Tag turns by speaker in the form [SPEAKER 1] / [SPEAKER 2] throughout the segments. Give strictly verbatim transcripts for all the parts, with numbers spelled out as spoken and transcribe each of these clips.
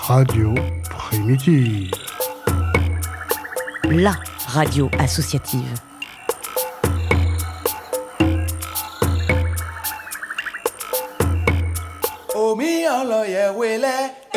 [SPEAKER 1] Radio Primitive.
[SPEAKER 2] La radio associative.
[SPEAKER 3] Omi oloye wele.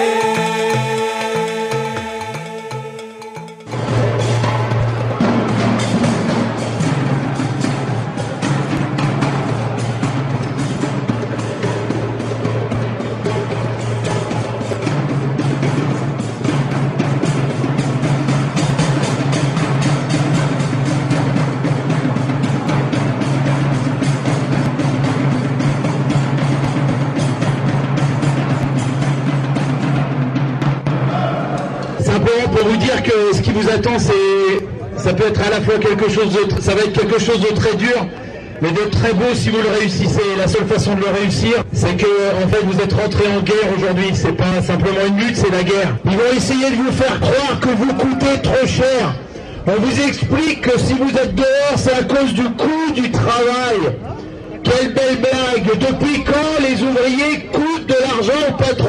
[SPEAKER 4] Pour vous dire que ce qui vous attend, c'est, ça peut être à la fois quelque chose de, ça va être quelque chose de très dur, mais de très beau si vous le réussissez. La seule façon de le réussir, c'est que, en fait, vous êtes rentré en guerre aujourd'hui. C'est pas simplement une lutte, c'est la guerre. Ils vont essayer de vous faire croire que vous coûtez trop cher. On vous explique que si vous êtes dehors, c'est à cause du coût du travail. Quelle belle blague! Depuis quand les ouvriers coûtent de l'argent au patron?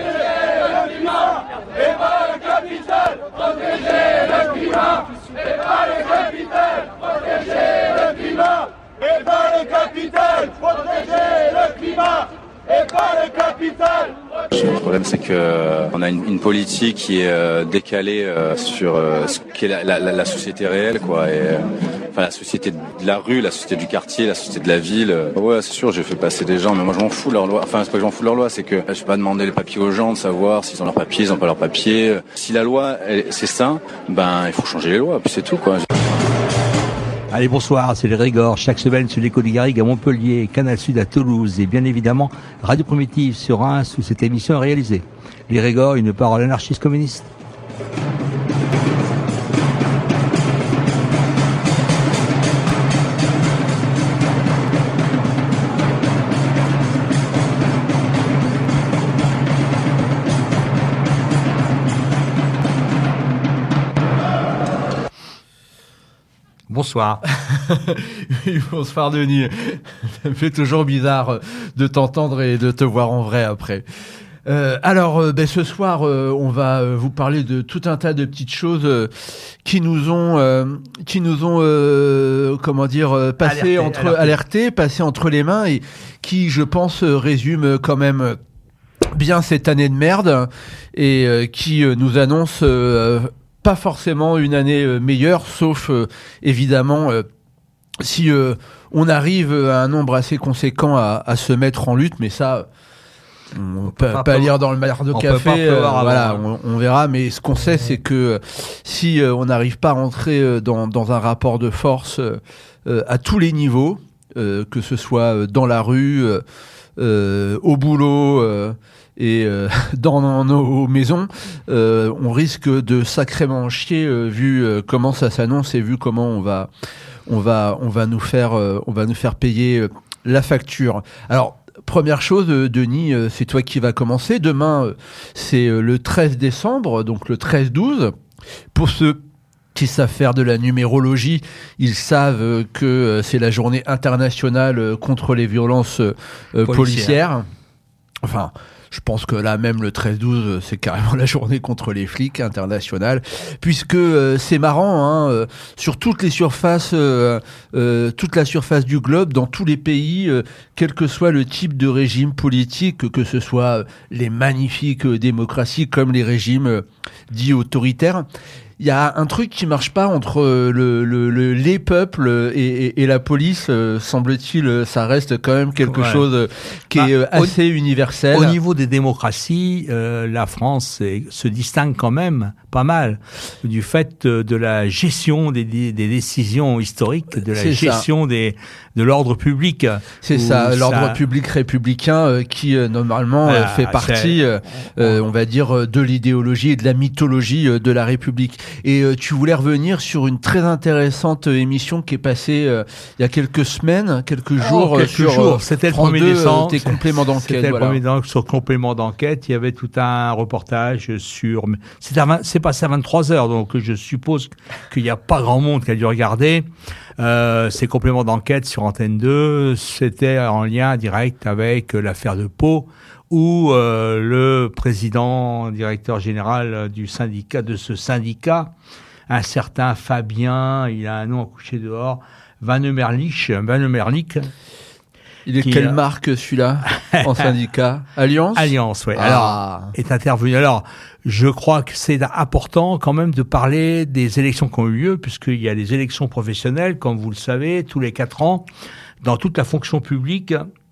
[SPEAKER 5] Et pas le capital, protéger le climat. Et pas le capital, protéger le climat. Et pas le capital, protéger le climat. Et pas le capital.
[SPEAKER 6] Le problème, c'est que euh, on a une, une politique qui est euh, décalée euh, sur euh, ce qu'est la, la, la société réelle, quoi. Et euh, enfin, la société de la rue, la société du quartier, la société de la ville. Euh, ouais, c'est sûr, j'ai fait passer des gens, mais moi, je m'en fous de leur loi. Enfin, c'est pas que je m'en fous de leur loi, c'est que je vais pas demander les papiers aux gens de savoir s'ils ont leurs papiers, ils ont pas leurs papiers. Si la loi, elle, c'est ça, ben, il faut changer les lois, puis c'est tout, quoi.
[SPEAKER 7] Allez, bonsoir, c'est les Régors, chaque semaine sur l'Écho des Garrigues à Montpellier, Canal Sud à Toulouse et bien évidemment Radio Primitive sur Reims où cette émission est réalisée. Les Régors, une parole anarchiste communiste. Bonsoir.
[SPEAKER 8] Bonsoir Denis. Ça me fait toujours bizarre de t'entendre et de te voir en vrai après. Euh, alors, euh, ben, ce soir, euh, on va euh, vous parler de tout un tas de petites choses euh, qui nous ont, euh, qui nous ont, euh, comment dire, euh, passé alerté, entre alerté. alerté, passé entre les mains et qui, je pense, euh, résume quand même bien cette année de merde et euh, qui euh, nous annonce euh, pas forcément une année euh, meilleure, sauf euh, évidemment euh, si euh, on arrive à un nombre assez conséquent à, à se mettre en lutte, mais ça, on, on peut pas, pas lire dans le mar de café, euh, voilà, on, on verra. Mais ce qu'on sait, c'est que si euh, on n'arrive pas à rentrer dans, dans un rapport de force euh, à tous les niveaux, euh, que ce soit dans la rue, euh, au boulot. Euh, et euh, dans, dans nos maisons, euh, on risque de sacrément chier euh, vu euh, comment ça s'annonce et vu comment on va, on va, on va nous faire, euh, on va nous faire payer euh, la facture. Alors, première chose, euh, Denis, euh, c'est toi qui vas commencer. Demain, euh, c'est euh, le treize décembre, donc le treize douze. Pour ceux qui savent faire de la numérologie, ils savent euh, que euh, c'est la journée internationale euh, contre les violences euh, policières. policières. Enfin... Je pense que là, même le treize douze, c'est carrément la journée contre les flics internationale, puisque euh, c'est marrant, hein, euh, sur toutes les surfaces, euh, euh, toute la surface du globe, dans tous les pays, euh, quel que soit le type de régime politique, que ce soit les magnifiques euh, démocraties comme les régimes euh, dits autoritaires, il y a un truc qui marche pas entre le, le, le, les peuples et, et, et la police, euh, semble-t-il, ça reste quand même quelque ouais. chose qui bah, est assez au, universel.
[SPEAKER 7] Au niveau des démocraties, euh, la France est, se distingue quand même pas mal du fait de la gestion des, des, des décisions historiques, de la C'est gestion des, de l'ordre public.
[SPEAKER 8] C'est ça, l'ordre ça... public républicain euh, qui euh, normalement euh, ah, fait partie, euh, euh, on va dire, de l'idéologie et de la mythologie euh, de la République. Et euh, tu voulais revenir sur une très intéressante euh, émission qui est passée euh, il y a quelques semaines, quelques jours,
[SPEAKER 7] oh, quelques
[SPEAKER 8] sur
[SPEAKER 7] jours.
[SPEAKER 8] Euh,
[SPEAKER 7] C'était le premier décembre.
[SPEAKER 8] Tes compléments d'enquête.
[SPEAKER 7] C'était
[SPEAKER 8] voilà.
[SPEAKER 7] le premier décembre sur complément d'enquête, il y avait tout un reportage sur... C'est, à vingt, c'est passé à vingt-trois heures, donc je suppose qu'il n'y a pas grand monde qui a dû regarder. Euh, ces compléments d'enquête sur Antenne deux, c'était en lien direct avec l'affaire de Pau, où euh, le président, directeur général du syndicat, de ce syndicat, un certain Fabien, il a un nom à coucher dehors, Vannemerlich, Vannemerlich.
[SPEAKER 8] Il est quelle a... marque celui-là en syndicat? Alliance?
[SPEAKER 7] Alliance, oui.
[SPEAKER 8] Ah.
[SPEAKER 7] Alors, est intervenu. Alors, je crois que c'est important quand même de parler des élections qui ont eu lieu, puisqu'il y a les élections professionnelles, comme vous le savez, tous les quatre ans, dans toute la fonction publique,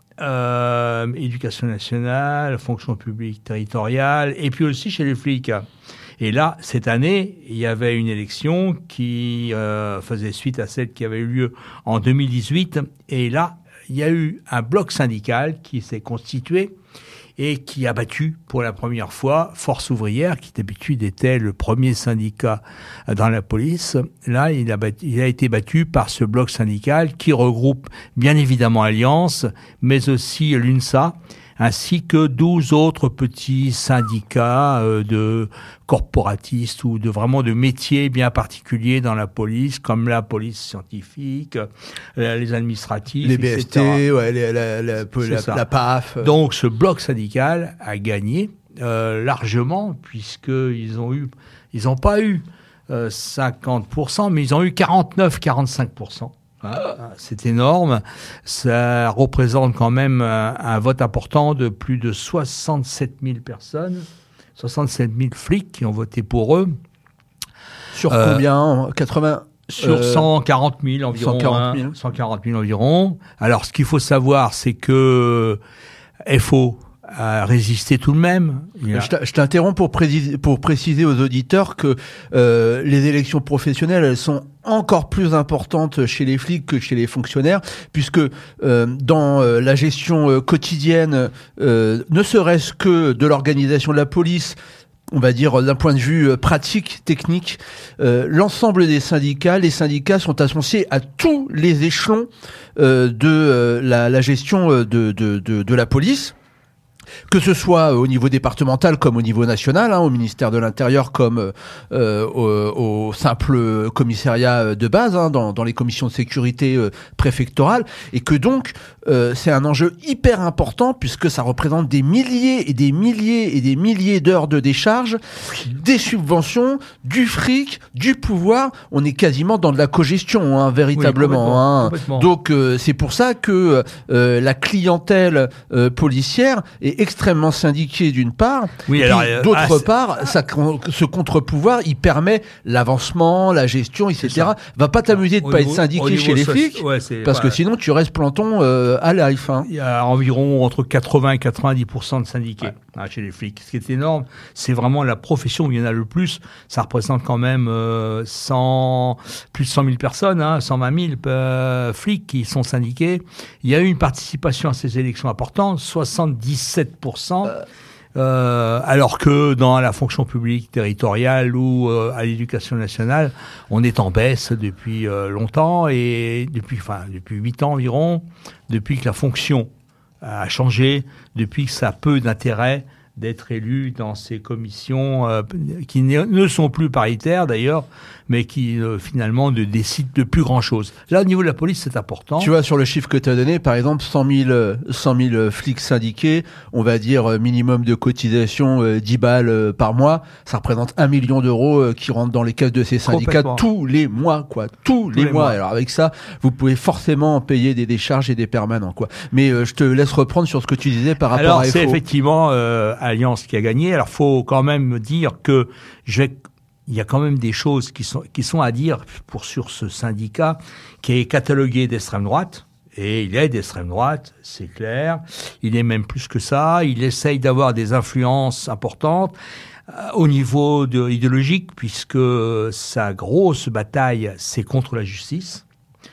[SPEAKER 7] euh, éducation nationale, fonction publique territoriale, et puis aussi chez les flics. Et là, cette année, il y avait une élection qui euh, faisait suite à celle qui avait eu lieu en deux mille dix-huit. Et là, il y a eu un bloc syndical qui s'est constitué et qui a battu pour la première fois Force ouvrière, qui d'habitude était le premier syndicat dans la police. Là, il a, battu, il a été battu par ce bloc syndical qui regroupe bien évidemment Alliance, mais aussi l'UNSA, ainsi que douze autres petits syndicats euh, de corporatistes ou de vraiment de métiers bien particuliers dans la police, comme la police scientifique, euh, les administratifs,
[SPEAKER 8] les B S T, ouais, les, la, la, la, la P A F.
[SPEAKER 7] Donc ce bloc syndical a gagné euh, largement, puisqu'ils ont eu, ils n'ont pas eu euh, cinquante pour cent, mais ils ont eu quarante-neuf à quarante-cinq pour cent. C'est énorme. Ça représente quand même un, un vote important de plus de soixante-sept mille personnes, soixante-sept mille flics qui ont voté pour eux.
[SPEAKER 8] Sur euh, combien? quatre-vingts
[SPEAKER 7] Sur euh, cent quarante mille environ.
[SPEAKER 8] cent quarante mille.
[SPEAKER 7] Hein, cent quarante mille environ. Alors, ce qu'il faut savoir, c'est que F O a résisté tout de même.
[SPEAKER 8] A... Je t'interromps pour, préciser, pour préciser aux auditeurs que euh, les élections professionnelles, elles sont encore plus importante chez les flics que chez les fonctionnaires, puisque euh, dans euh, la gestion euh, quotidienne, euh, ne serait-ce que de l'organisation de la police, on va dire d'un point de vue euh, pratique, technique, euh, l'ensemble des syndicats, les syndicats sont associés à tous les échelons euh, de euh, la, la gestion de, de, de, de la police. Que ce soit au niveau départemental comme au niveau national, hein, au ministère de l'Intérieur comme euh, au, au simple commissariat de base, hein, dans, dans les commissions de sécurité euh, préfectorales, et que donc euh, c'est un enjeu hyper important puisque ça représente des milliers et des milliers et des milliers d'heures de décharge, des subventions, du fric, du pouvoir. On est quasiment dans de la cogestion, hein, véritablement. Oui, complètement, hein. complètement. Donc euh, c'est pour ça que euh, la clientèle euh, policière est extrêmement syndiqué d'une part, oui, alors, et d'autre ah, part, ça, ce contre-pouvoir, il permet l'avancement, la gestion, et cetera. Va pas t'amuser de au pas niveau, être syndiqué chez les flics, ouais, parce ouais. que sinon tu restes planton euh, à life. Hein.
[SPEAKER 7] Il y a environ entre quatre-vingts et quatre-vingt-dix pour cent de syndiqués ouais. hein, chez les flics. Ce qui est énorme, c'est vraiment la profession où il y en a le plus. Ça représente quand même euh, cent, plus de cent mille personnes, hein, cent vingt mille euh, flics qui sont syndiqués. Il y a eu une participation à ces élections importante, soixante-dix-sept pour cent, euh, alors que dans la fonction publique territoriale ou euh, à l'éducation nationale, on est en baisse depuis euh, longtemps et depuis, enfin, depuis huit ans environ, depuis que la fonction a changé, depuis que ça a peu d'intérêt d'être élu dans ces commissions euh, qui ne sont plus paritaires d'ailleurs, mais qui euh, finalement ne décident de plus grand-chose. Là, au niveau de la police, c'est important.
[SPEAKER 8] Tu vois, sur le chiffre que tu as donné, par exemple, cent mille flics syndiqués, on va dire minimum de cotisation euh, dix balles euh, par mois, ça représente un million d'euros euh, qui rentrent dans les caisses de ces syndicats tous les mois, quoi. Tous, tous les, les mois. mois. Alors avec ça, vous pouvez forcément payer des décharges et des permanents, quoi. Mais euh, je te laisse reprendre sur ce que tu disais par rapport
[SPEAKER 7] Alors,
[SPEAKER 8] à F O.
[SPEAKER 7] C'est effectivement euh, Alliance qui a gagné. Alors, faut quand même dire que je vais il y a quand même des choses qui sont, qui sont à dire pour, sur ce syndicat qui est catalogué d'extrême droite. Et il est d'extrême droite, c'est clair. Il est même plus que ça. Il essaye d'avoir des influences importantes euh, au niveau de, idéologique, puisque sa grosse bataille, c'est contre la justice.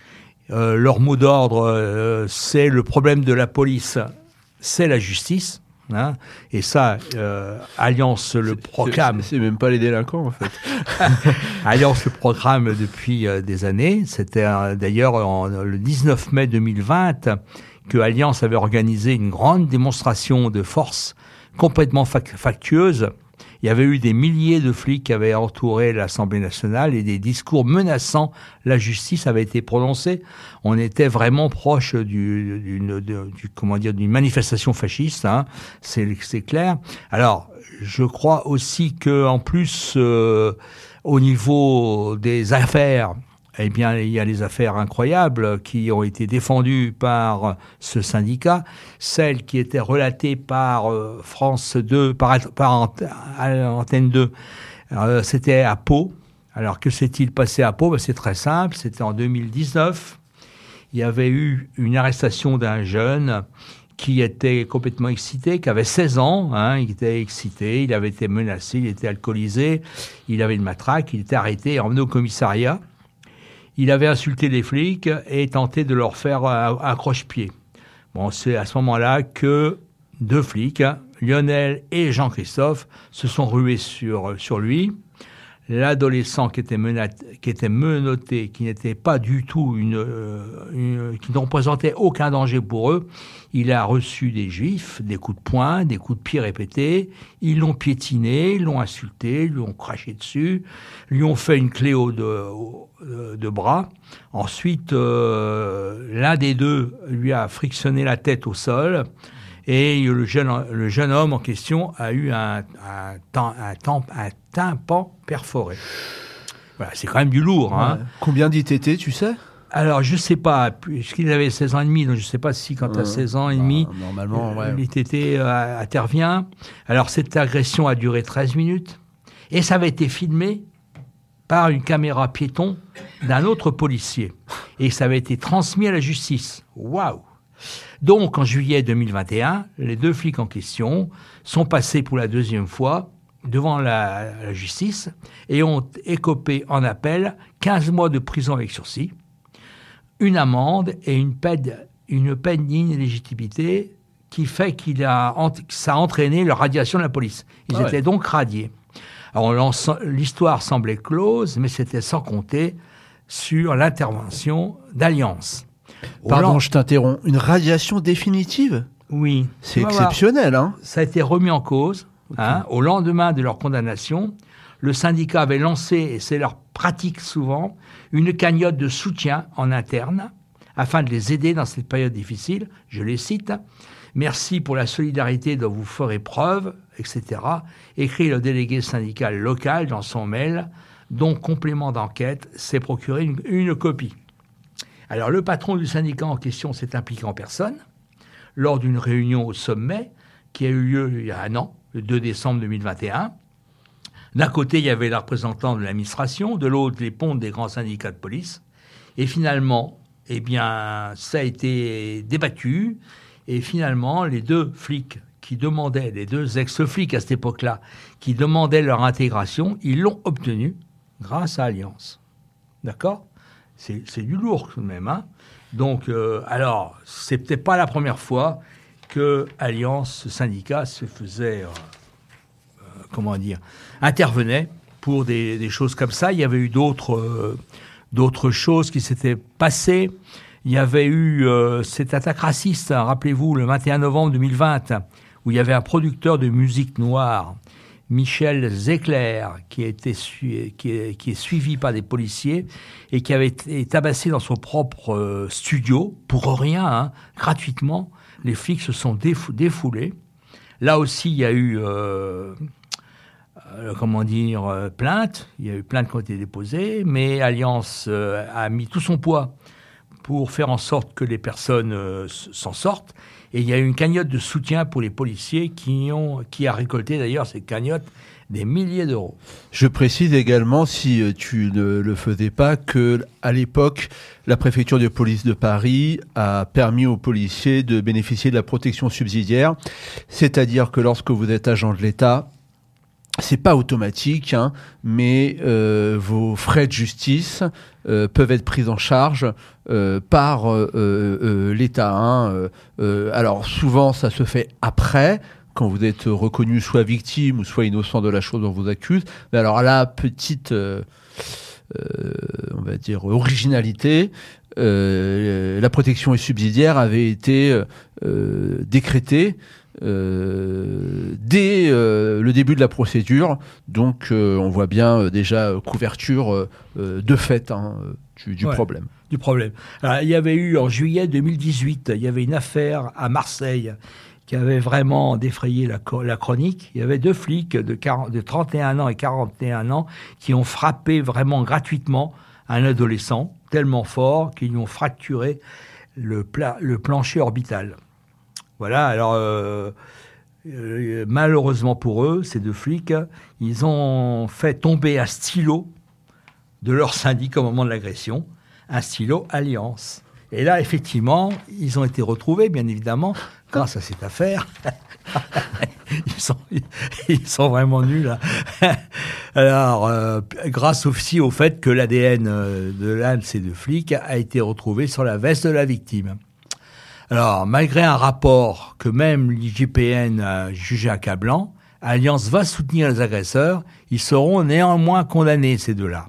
[SPEAKER 7] Euh, leur mot d'ordre, euh, c'est le problème de la police, c'est la justice. Hein, et ça, euh, Alliance le proclame.
[SPEAKER 8] C'est, c'est même pas les délinquants en fait.
[SPEAKER 7] Alliance le proclame depuis euh, des années. C'était euh, d'ailleurs en, le dix-neuf mai deux mille vingt que Alliance avait organisé une grande démonstration de force complètement factueuse. Il y avait eu des milliers de flics qui avaient entouré l'Assemblée nationale et des discours menaçant la justice avaient été prononcés. On était vraiment proche du, d'une, de, du, comment dire, d'une manifestation fasciste, hein. c'est, c'est clair. Alors, je crois aussi que en plus, euh, au niveau des affaires, eh bien, il y a des affaires incroyables qui ont été défendues par ce syndicat. Celle qui était relatée par euh, France deux, par, par Antenne deux, euh, c'était à Pau. Alors, que s'est-il passé à Pau? Ben, c'est très simple. C'était en deux mille dix-neuf. Il y avait eu une arrestation d'un jeune qui était complètement excité, qui avait seize ans, hein, il était excité, il avait été menacé, il était alcoolisé, il avait une matraque, il était arrêté et emmené au commissariat. Il avait insulté les flics et tenté de leur faire un, un croche-pied. Bon, c'est à ce moment-là que deux flics, Lionel et Jean-Christophe, se sont rués sur, sur lui. L'adolescent qui était, menat- qui était menotté, qui n'était pas du tout une, une, qui ne représentait aucun danger pour eux, il a reçu des juifs, des coups de poing, des coups de pied répétés. Ils l'ont piétiné, ils l'ont insulté, lui ont craché dessus, lui ont fait une cléo de, de, de bras. Ensuite, euh, l'un des deux lui a frictionné la tête au sol. Et le jeune, le jeune homme en question a eu un, un, un, un, un tympan perforé. Voilà, c'est quand même du lourd. Hein.
[SPEAKER 8] Ouais. Combien d'I T T, tu sais?
[SPEAKER 7] Alors, je ne sais pas, puisqu'il avait seize ans et demi, donc je ne sais pas si quand tu as seize ans et demi,
[SPEAKER 8] bah, normalement, ouais.
[SPEAKER 7] l'I T T euh, intervient. Alors, cette agression a duré treize minutes, et ça avait été filmé par une caméra piéton d'un autre policier. Et ça avait été transmis à la justice. Waouh! Donc, en juillet deux mille vingt et un, les deux flics en question sont passés pour la deuxième fois devant la, la justice et ont écopé en appel quinze mois de prison avec sursis, une amende et une peine, une peine d'inéligibilité qui fait qu'il a, ça a entraîné leur radiation de la police. Ils ah étaient ouais. donc radiés. Alors, l'histoire semblait close, mais c'était sans compter sur l'intervention d'Alliance.
[SPEAKER 8] Pardon, je t'interromps. Une radiation définitive?
[SPEAKER 7] Oui.
[SPEAKER 8] C'est exceptionnel, hein?
[SPEAKER 7] Ça a été remis en cause. Okay. Hein, au lendemain de leur condamnation, le syndicat avait lancé, et c'est leur pratique souvent, une cagnotte de soutien en interne afin de les aider dans cette période difficile. Je les cite. « Merci pour la solidarité dont vous ferez preuve, et cetera » écrit le délégué syndical local dans son mail, dont complément d'enquête s'est procuré une, une copie. Alors, le patron du syndicat en question s'est impliqué en personne lors d'une réunion au sommet qui a eu lieu il y a un an, le deux décembre deux mille vingt et un. D'un côté, il y avait les représentants de l'administration, de l'autre, les pontes des grands syndicats de police. Et finalement, eh bien, ça a été débattu. Et finalement, les deux flics qui demandaient, les deux ex-flics à cette époque-là, qui demandaient leur intégration, ils l'ont obtenu grâce à Alliance. D'accord ? C'est, c'est du lourd tout de même. Hein. Donc, euh, alors, c'est peut-être pas la première fois que Alliance, ce syndicat, se faisait, euh, euh, comment dire, intervenait pour des, des choses comme ça. Il y avait eu d'autres, euh, d'autres choses qui s'étaient passées. Il y avait eu euh, cette attaque raciste, hein, rappelez-vous, le vingt et un novembre deux mille vingt, où il y avait un producteur de musique noire, Michel Zecler, qui, a été su- qui, est, qui est suivi par des policiers et qui avait été tabassé dans son propre euh, studio, pour rien, hein, gratuitement. Les flics se sont défou- défoulés. Là aussi, il y a eu, euh, euh, comment dire, euh, plainte. Il y a eu plainte qui ont été déposées, mais Alliance euh, a mis tout son poids pour faire en sorte que les personnes euh, s'en sortent. Et il y a eu une cagnotte de soutien pour les policiers qui, ont, qui a récolté d'ailleurs cette cagnotte des milliers d'euros.
[SPEAKER 8] Je précise également, si tu ne le faisais pas, que à l'époque, la préfecture de police de Paris a permis aux policiers de bénéficier de la protection subsidiaire, c'est-à-dire que lorsque vous êtes agent de l'État, c'est pas automatique, hein, mais euh, vos frais de justice euh, peuvent être pris en charge euh, par euh, euh, l'État. Hein. Euh, alors souvent, ça se fait après, quand vous êtes reconnu soit victime ou soit innocent de la chose dont on vous accuse. Mais alors là, petite, euh, euh, on va dire, originalité, euh, la protection subsidiaire avait été euh, décrétée euh, dès euh, le début de la procédure. Donc, euh, on voit bien euh, déjà euh, couverture euh, de fait hein, du, du
[SPEAKER 7] ouais,
[SPEAKER 8] problème.
[SPEAKER 7] Du problème. Alors, il y avait eu en juillet deux mille dix-huit, il y avait une affaire à Marseille qui avait vraiment défrayé la, la chronique. Il y avait deux flics de, quarante, de trente et un ans et quarante et un ans qui ont frappé vraiment gratuitement un adolescent, tellement fort qu'ils lui ont fracturé le, pla, le plancher orbital. Voilà, alors euh, euh, malheureusement pour eux, ces deux flics, ils ont fait tomber un stylo de leur syndic au moment de l'agression, un stylo Alliance. Et là, effectivement, ils ont été retrouvés, bien évidemment, grâce à cette affaire. ils, sont, ils sont vraiment nuls. Là. Alors, euh, grâce aussi au fait que l'A D N de l'un de ces deux flics a été retrouvé sur la veste de la victime. Alors, malgré un rapport que même l'I G P N a jugé accablant, Alliance va soutenir les agresseurs. Ils seront néanmoins condamnés, ces deux-là.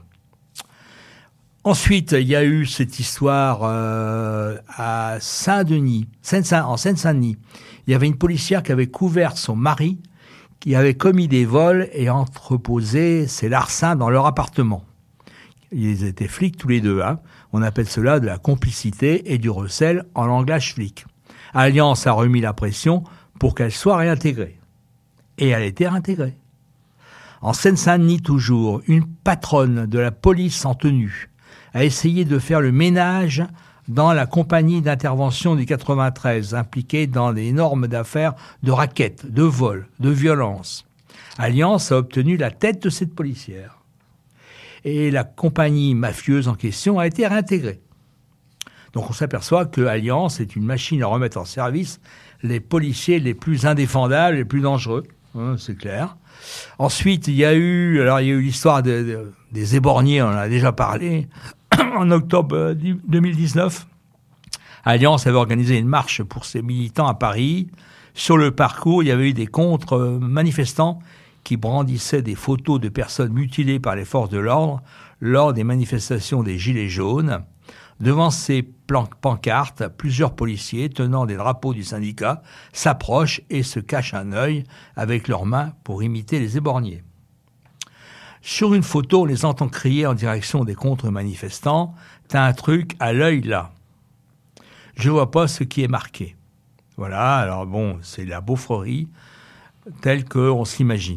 [SPEAKER 7] Ensuite, il y a eu cette histoire euh, à Saint-Denis, Seine-Saint, en Seine-Saint-Denis. Il y avait une policière qui avait couvert son mari, qui avait commis des vols et entreposé ses larcins dans leur appartement. Ils étaient flics tous les deux. Hein. On appelle cela de la complicité et du recel en langage flic. Alliance a remis la pression pour qu'elle soit réintégrée. Et elle a été réintégrée. En Seine-Saint-Denis toujours, une patronne de la police en tenue a essayé de faire le ménage dans la compagnie d'intervention du quatre-vingt-treize, impliquée dans d'énormes affaires de raquettes, de vols, de violences. Alliance a obtenu la tête de cette policière. Et la compagnie mafieuse en question a été réintégrée. Donc on s'aperçoit que Alliance est une machine à remettre en service les policiers les plus indéfendables, les plus dangereux, hein, c'est clair. Ensuite, il y a eu, alors il y a eu l'histoire de, de, des éborgnés, on en a déjà parlé. En octobre deux mille dix-neuf, Alliance avait organisé une marche pour ses militants à Paris. Sur le parcours, il y avait eu des contre-manifestants qui brandissaient des photos de personnes mutilées par les forces de l'ordre lors des manifestations des Gilets jaunes. Devant ces plan- pancartes, plusieurs policiers tenant des drapeaux du syndicat s'approchent et se cachent un œil avec leurs mains pour imiter les éborgnés. Sur une photo, on les entend crier en direction des contre-manifestants « T'as un truc à l'œil là ». Je vois pas ce qui est marqué. Voilà, alors bon, c'est la beaufrerie telle qu'on s'imagine.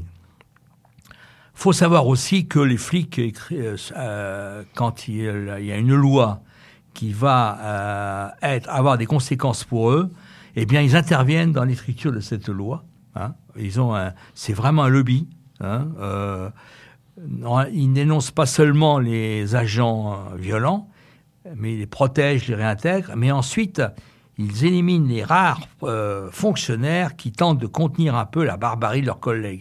[SPEAKER 7] Faut savoir aussi que les flics, euh, quand il y a une loi qui va euh, être, avoir des conséquences pour eux, eh bien, ils interviennent dans l'écriture de cette loi. Hein. Ils ont un, c'est vraiment un lobby. Hein. Euh, ils dénoncent pas seulement les agents violents, mais ils les protègent, les réintègrent. Mais ensuite, ils éliminent les rares euh, fonctionnaires qui tentent de contenir un peu la barbarie de leurs collègues.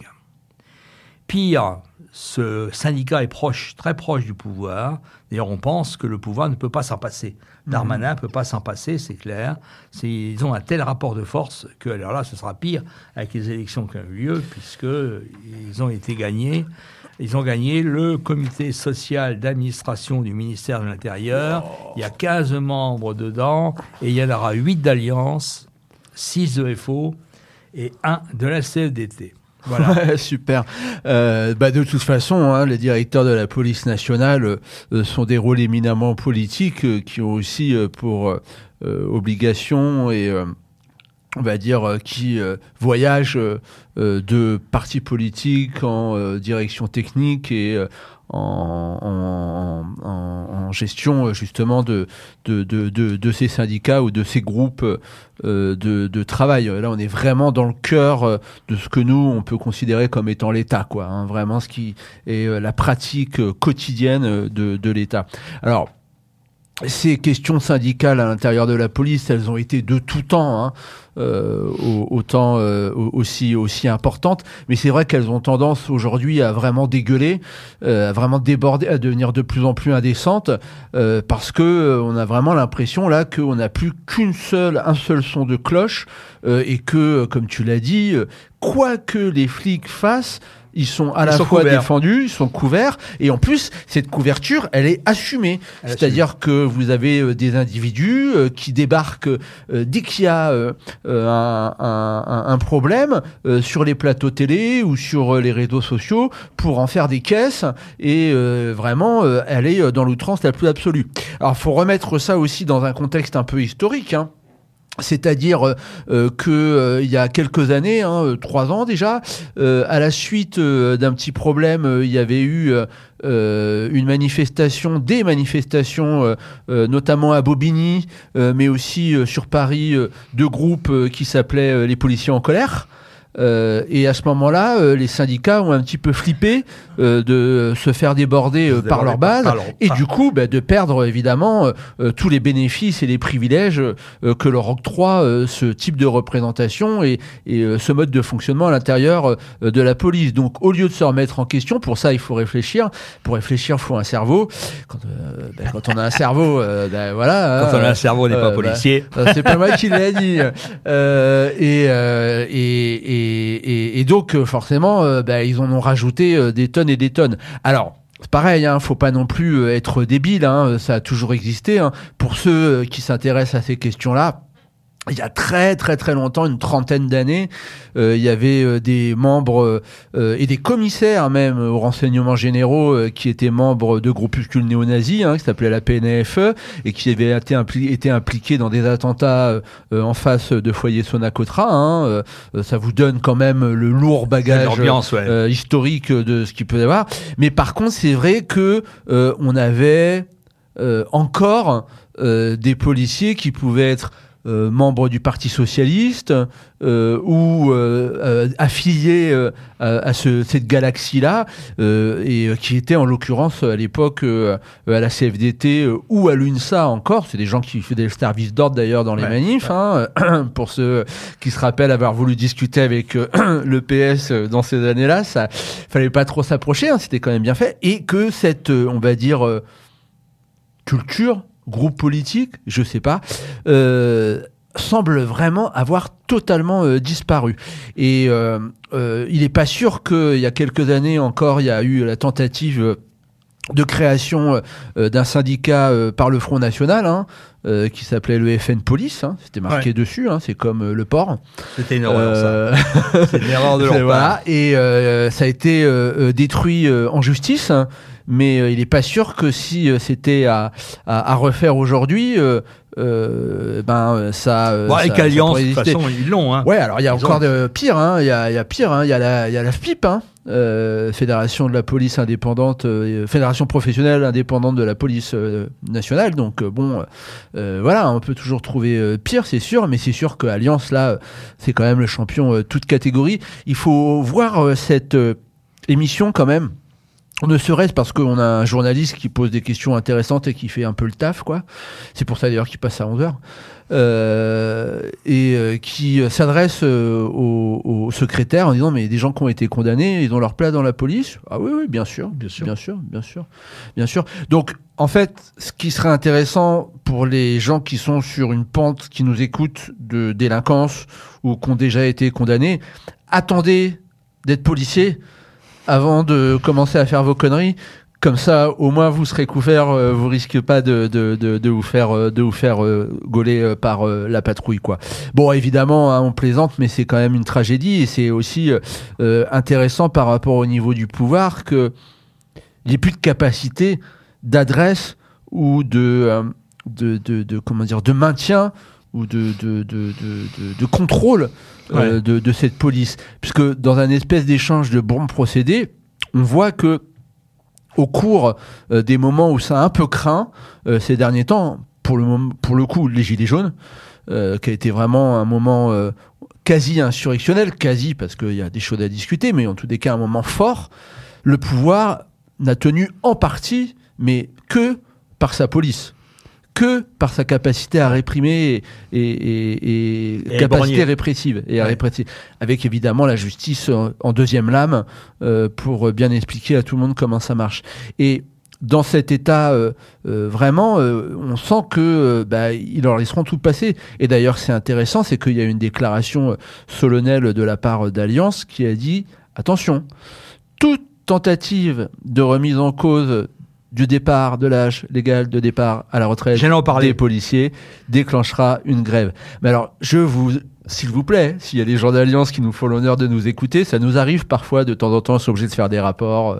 [SPEAKER 7] Pire, ce syndicat est proche, très proche du pouvoir. D'ailleurs, on pense que le pouvoir ne peut pas s'en passer. Darmanin ne mmh. peut pas s'en passer, c'est clair. C'est, ils ont un tel rapport de force que, alors là, ce sera pire avec les élections qui ont eu lieu, puisqu'ils ont été gagnés. Ils ont gagné le comité social d'administration du ministère de l'Intérieur. Oh. Il y a quinze membres dedans, et il y en aura huit d'Alliance, six de F O et un de la C F D T. Voilà.
[SPEAKER 8] Ouais, super. Euh, bah de toute façon, hein, les directeurs de la police nationale euh, sont des rôles éminemment politiques euh, qui ont aussi euh, pour euh, obligation et euh, on va dire euh, qui euh, voyagent euh, de partis politiques en euh, direction technique et euh, En, en, en, en gestion justement de, de, de, de, de ces syndicats ou de ces groupes euh, de, de travail. Là, on est vraiment dans le cœur de ce que nous, on peut considérer comme étant l'État, quoi. Hein, vraiment ce qui est la pratique quotidienne de, de l'État. Alors, ces questions syndicales à l'intérieur de la police, elles ont été de tout temps, hein, euh, autant euh, aussi aussi importantes. Mais c'est vrai qu'elles ont tendance aujourd'hui à vraiment dégueuler, euh, à vraiment déborder, à devenir de plus en plus indécentes, euh, parce que euh, on a vraiment l'impression là qu'on n'a plus qu'une seule, un seul son de cloche, euh, et que, comme tu l'as dit, quoi que les flics fassent, ils sont à
[SPEAKER 7] ils
[SPEAKER 8] la
[SPEAKER 7] sont
[SPEAKER 8] fois
[SPEAKER 7] couverts.
[SPEAKER 8] défendus, ils sont couverts, et en plus, cette couverture, elle est assumée.
[SPEAKER 7] Elle
[SPEAKER 8] C'est-à-dire que vous avez euh, des individus euh, qui débarquent euh, dès qu'il y a euh, euh, un, un, un problème euh, sur les plateaux télé ou sur euh, les réseaux sociaux pour en faire des caisses et euh, vraiment euh, aller dans l'outrance la plus absolue. Alors, il faut remettre ça aussi dans un contexte un peu historique, hein. C'est-à-dire euh, que euh, il y a quelques années, hein, euh, trois ans déjà, euh, à la suite euh, d'un petit problème, euh, il y avait eu euh, une manifestation, des manifestations, euh, euh, notamment à Bobigny, euh, mais aussi euh, sur Paris, euh, deux groupes euh, qui s'appelaient euh, les policiers en colère. Euh, et à ce moment-là, euh, les syndicats ont un petit peu flippé euh, de se faire déborder euh, par leur base
[SPEAKER 7] par leur-
[SPEAKER 8] et
[SPEAKER 7] par-
[SPEAKER 8] du coup bah, de perdre évidemment euh, tous les bénéfices et les privilèges euh, que leur octroie euh, ce type de représentation et, et euh, ce mode de fonctionnement à l'intérieur euh, de la police. Donc au lieu de se remettre en question, pour ça il faut réfléchir. Pour réfléchir, il faut un cerveau. Quand, euh, bah, quand on a un cerveau, euh, bah, voilà.
[SPEAKER 7] Quand
[SPEAKER 8] hein,
[SPEAKER 7] on a un cerveau, on n'est pas
[SPEAKER 8] euh,
[SPEAKER 7] policier.
[SPEAKER 8] bah, c'est pas moi qui l'ai dit. Euh, et, euh, et, et, et, et donc, euh, forcément, euh, bah, ils en ont rajouté euh, des tonnes et des tonnes. Alors, c'est pareil, hein, faut pas non plus euh, être débile, hein, ça a toujours existé. Hein. Pour ceux euh, qui s'intéressent à ces questions-là, il y a très très très longtemps, une trentaine d'années, euh, il y avait euh, des membres euh, et des commissaires même aux renseignements généraux euh, qui étaient membres de groupuscules néo-nazis, hein, qui s'appelait la P N F E et qui avaient été, impli- été impliqués dans des attentats euh, en face de foyer Sonacotra. Hein, euh, ça vous donne quand même le lourd bagage
[SPEAKER 7] L'ambiance, ouais.
[SPEAKER 8] euh, historique de ce qu'il peut y avoir. Mais par contre, c'est vrai que euh, on avait euh, encore euh, des policiers qui pouvaient être Euh, membre du Parti socialiste euh, ou euh, euh, affilié euh, à, à ce, cette galaxie-là euh, et euh, qui était en l'occurrence à l'époque euh, à la C F D T euh, ou à l'UNSA encore. C'est des gens qui faisaient le service d'ordre d'ailleurs dans les
[SPEAKER 7] Ouais,
[SPEAKER 8] manifs,
[SPEAKER 7] ouais.
[SPEAKER 8] hein, pour ceux qui se rappellent avoir voulu discuter avec euh, le P S dans ces années-là, ça fallait pas trop s'approcher, hein, c'était quand même bien fait, et que cette, euh, on va dire, euh, culture groupe politique, je sais pas, euh, semble vraiment avoir totalement euh, disparu. Et euh, euh, il n'est pas sûr qu'il y a quelques années encore, il y a eu la tentative euh, de création euh, d'un syndicat euh, par le Front National, hein, euh, qui s'appelait le F N Police, hein, c'était marqué
[SPEAKER 7] Ouais.
[SPEAKER 8] dessus, hein, c'est comme euh, le port.
[SPEAKER 7] C'était une erreur,
[SPEAKER 8] Euh,
[SPEAKER 7] ça. C'est une erreur de leur part.
[SPEAKER 8] Voilà, et euh, ça a été euh, euh, détruit euh, en justice, hein, mais euh, il n'est pas sûr que si euh, c'était à, à, à refaire aujourd'hui, euh, euh, ben ça. Euh,
[SPEAKER 7] Bon,
[SPEAKER 8] ça-
[SPEAKER 7] avec
[SPEAKER 8] ça
[SPEAKER 7] Alliance,
[SPEAKER 8] pourrait
[SPEAKER 7] de toute
[SPEAKER 8] exister.
[SPEAKER 7] façon, ils l'ont. Hein.
[SPEAKER 8] Ouais, alors il y a
[SPEAKER 7] Ils
[SPEAKER 8] encore
[SPEAKER 7] ont-
[SPEAKER 8] de pire, hein. Il y a, il y a pire, hein. Il y a la, il y a la F P I P, hein. Euh, Fédération de la police indépendante, euh, Fédération professionnelle indépendante de la police euh, nationale. Donc euh, bon, euh, voilà, on peut toujours trouver euh, pire, c'est sûr, mais c'est sûr que Alliance là, euh, c'est quand même le champion euh, toute catégorie. Il faut voir euh, cette euh, émission quand même. Ne serait-ce parce qu'on a un journaliste qui pose des questions intéressantes et qui fait un peu le taf, quoi. C'est pour ça d'ailleurs qu'il passe à onze heures. Euh, et euh, qui euh, s'adresse euh, aux, aux secrétaires en disant mais des gens qui ont été condamnés, ils ont leur place dans la police. Ah oui, oui, bien sûr, bien sûr, bien sûr, bien sûr, bien sûr. Donc, en fait, ce qui serait intéressant pour les gens qui sont sur une pente, qui nous écoutent de délinquance ou qui ont déjà été condamnés, attendez d'être policier avant de commencer à faire vos conneries. Comme ça, au moins, vous serez couverts, euh, vous risquez pas de, de, de, de vous faire, euh, de vous faire euh, gauler euh, par euh, la patrouille, quoi. Bon, évidemment, hein, on plaisante, mais c'est quand même une tragédie et c'est aussi euh, intéressant par rapport au niveau du pouvoir que il n'y ait plus de capacité d'adresse ou de, euh, de, de, de, comment dire, de maintien ou de, de, de, de, de, de contrôle euh,
[SPEAKER 7] Ouais.
[SPEAKER 8] de, de cette police. Puisque dans un espèce d'échange de bons procédés, on voit que au cours euh, des moments où ça a un peu craint euh, ces derniers temps, pour le, mom- pour le coup, les Gilets jaunes, euh, qui a été vraiment un moment euh, quasi insurrectionnel, quasi parce qu'il y a des choses à discuter, mais en tous les cas un moment fort, le pouvoir n'a tenu en partie, mais que par sa police, que par sa capacité à réprimer et, et, et, et
[SPEAKER 7] Et
[SPEAKER 8] capacité
[SPEAKER 7] éborgner.
[SPEAKER 8] répressive et à
[SPEAKER 7] Ouais.
[SPEAKER 8] répressive, avec évidemment la justice en, en deuxième lame euh, pour bien expliquer à tout le monde comment ça marche. Et dans cet état, euh, euh, vraiment, euh, on sent que euh, bah, ils leur laisseront tout passer. Et d'ailleurs, c'est intéressant, c'est qu'il y a une déclaration euh, solennelle de la part d'Alliance qui a dit attention. toute tentative de remise en cause du départ de l'âge légal de départ à la retraite des policiers déclenchera une grève. Mais alors, je vous, s'il vous plaît, s'il y a des gens d'Alliance qui nous font l'honneur de nous écouter, ça nous arrive parfois de temps en temps, on est obligé de faire des rapports.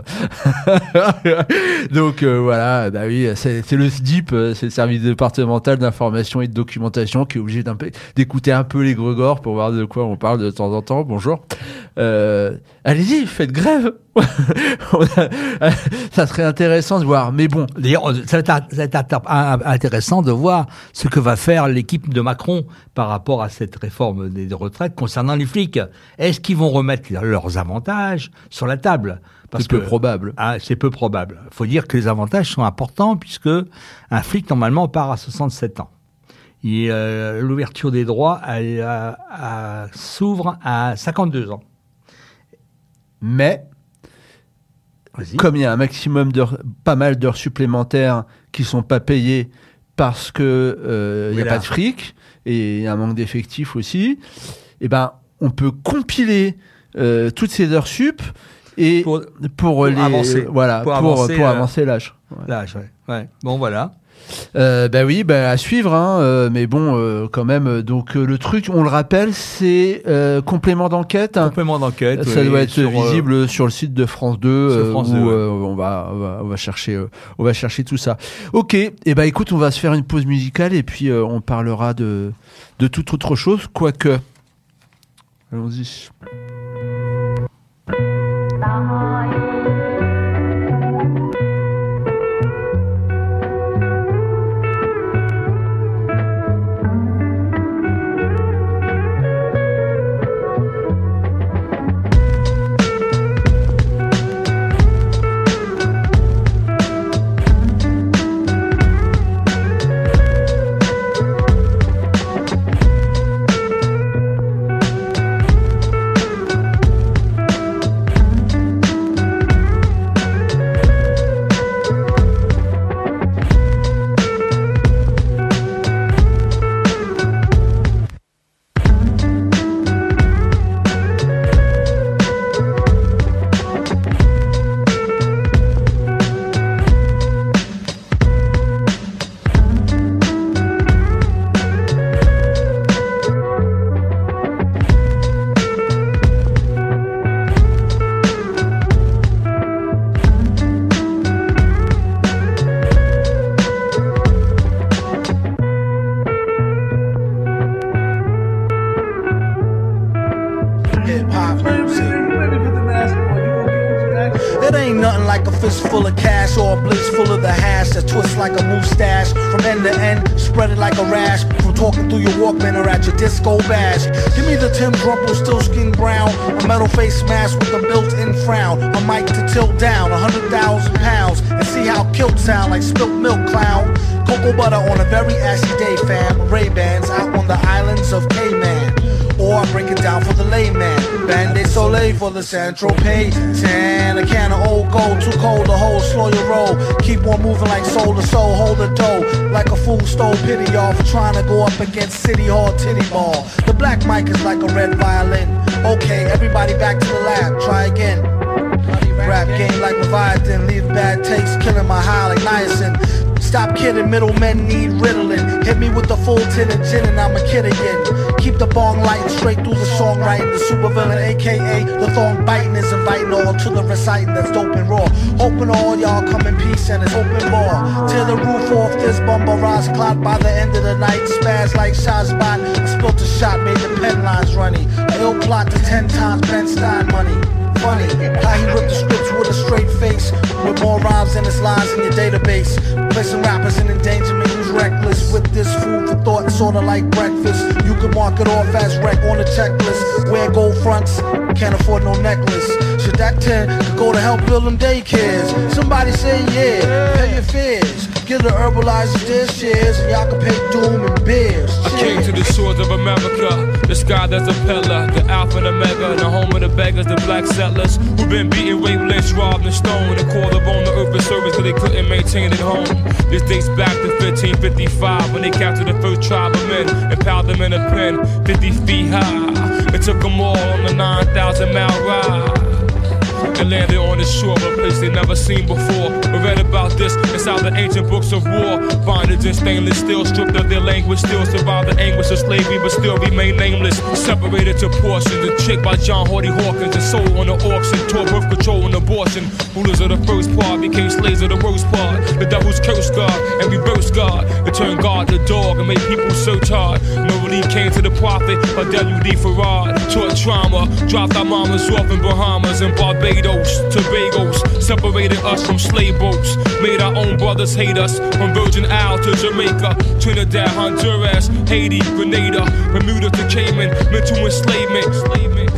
[SPEAKER 8] Donc euh, voilà, bah oui, c'est, c'est le S D I P, c'est le service départemental d'information et de documentation, qui est obligé d'un peu, d'écouter un peu les gregors pour voir de quoi on parle de temps en temps. Bonjour. Euh, allez-y, faites grève. On a, ça serait intéressant de voir, mais bon.
[SPEAKER 7] D'ailleurs, ça va être intéressant de voir ce que va faire l'équipe de Macron par rapport à cette réforme des retraites concernant les flics. Est-ce qu'ils vont remettre leurs avantages sur la table ?
[SPEAKER 8] Parce c'est que, peu probable.
[SPEAKER 7] Ah, c'est peu probable. Il faut dire que les avantages sont importants puisque un flic normalement part à soixante-sept ans. Et, euh, l'ouverture des droits elle, euh, euh, s'ouvre à cinquante-deux ans.
[SPEAKER 8] Mais Vas-y. Comme il y a un maximum d'heures, pas mal d'heures supplémentaires qui sont pas payées parce que euh, il y a pas de fric et il y a un manque d'effectifs aussi, et ben on peut compiler euh, toutes ces heures sup et pour, pour, pour les
[SPEAKER 7] avancer.
[SPEAKER 8] Voilà pour, pour avancer, pour avancer l'âge.
[SPEAKER 7] Ouais. L'âge, ouais. ouais. Bon voilà.
[SPEAKER 8] Euh, bah oui, bah à suivre, hein, euh, mais bon, euh, quand même. Donc euh, le truc, on le rappelle, c'est euh, complément d'enquête. Hein.
[SPEAKER 7] Complément d'enquête.
[SPEAKER 8] Ça
[SPEAKER 7] oui,
[SPEAKER 8] doit être
[SPEAKER 7] sur,
[SPEAKER 8] visible
[SPEAKER 7] euh,
[SPEAKER 8] sur le site de France deux, euh,
[SPEAKER 7] France
[SPEAKER 8] où
[SPEAKER 7] deux, ouais.
[SPEAKER 8] euh, on va, on va, on va chercher, euh, on va chercher tout ça. Ok, et eh ben écoute, on va se faire une pause musicale et puis euh, on parlera de de toute autre chose, quoique. Allons-y.
[SPEAKER 3] Full of cash or a blitz full of the hash that twists like a mustache from end to end, spread it like a rash from talking through your Walkman or at your disco bash. Give me the Tim Rumple, still skin brown, a metal face mask with a built-in frown, a mic to tilt down a hundred thousand pounds and see how kilt sound like spilt milk clown. Cocoa butter on a very assy day, fam. Ray-Bans out on the islands of Cayman. Or I break it down for the layman. Band-Aid Soleil for the Saint-Tropez. Tan, a can of old gold, too cold to hold, slow your roll. Keep on moving like soul to soul, hold the dough. Like a fool stole pity y'all for trying to go up against City Hall titty ball. The black mic is like a red violin. Okay, everybody back to the lab, try again. Rap game like Leviathan, leave bad takes, killing my high like niacin. Stop kidding, middlemen need Ritalin. Hit me with the full tin of gin and I'm a kid again. Keep the bong lighting straight through the songwriting. The supervillain, aka the thong biting, is inviting all to the reciting that's dope and raw. Hoping all y'all come in peace and it's open bar. Tear the roof off this bumble rise clock by the end of the night. Spaz like Shazbot. I spilt a shot, made the pen lines runny. A ill plot to ten times Ben Stein money. Funny how he ripped the scripts with a straight face, with more rhymes than his lines in your database. Placing rappers in endangerment, who's reckless with this food for thought, sorta like breakfast. You can mark it off as wreck on the checklist. Wear gold fronts, can't afford no necklace. Should that ten go to help build them daycares? Somebody say yeah, pay your fears. Give the herbalizers their shares, and y'all can pay doom and beers.
[SPEAKER 9] Cheers. I came to the shores of America, the sky that's a pillar, the alpha and omega, the home of the beggars, the black settlers who've been beaten, raped, lynched, robbed, and stoned, and called upon the earth for service because they couldn't maintain it home. This dates back to fifteen fifty-five when they captured the first tribe of men and piled them in a pen fifty feet high. It took them all on the nine thousand mile ride. and landed on the shore of a place they never seen before. We read about this inside the ancient books of war. Bondage in stainless steel, stripped of their language, still survive the anguish of slavery, but still remain nameless. Separated to portions, a chick by John Hardy Hawkins, and sold on the auction, tore birth control and abortion. Rulers of the first part became slaves of the worst part. The devil's curse God and reverse God. It turned God to dog and made people search hard. No relief came to the prophet or W D Farad. Taught trauma, dropped our mamas off in Bahamas and Barbados, Tobagos. Separated us from slave boats. Made our own brothers hate us. From Virgin Isle to Jamaica, Trinidad, Honduras, Haiti, Grenada, Bermuda to Cayman, mental enslavement. enslavement.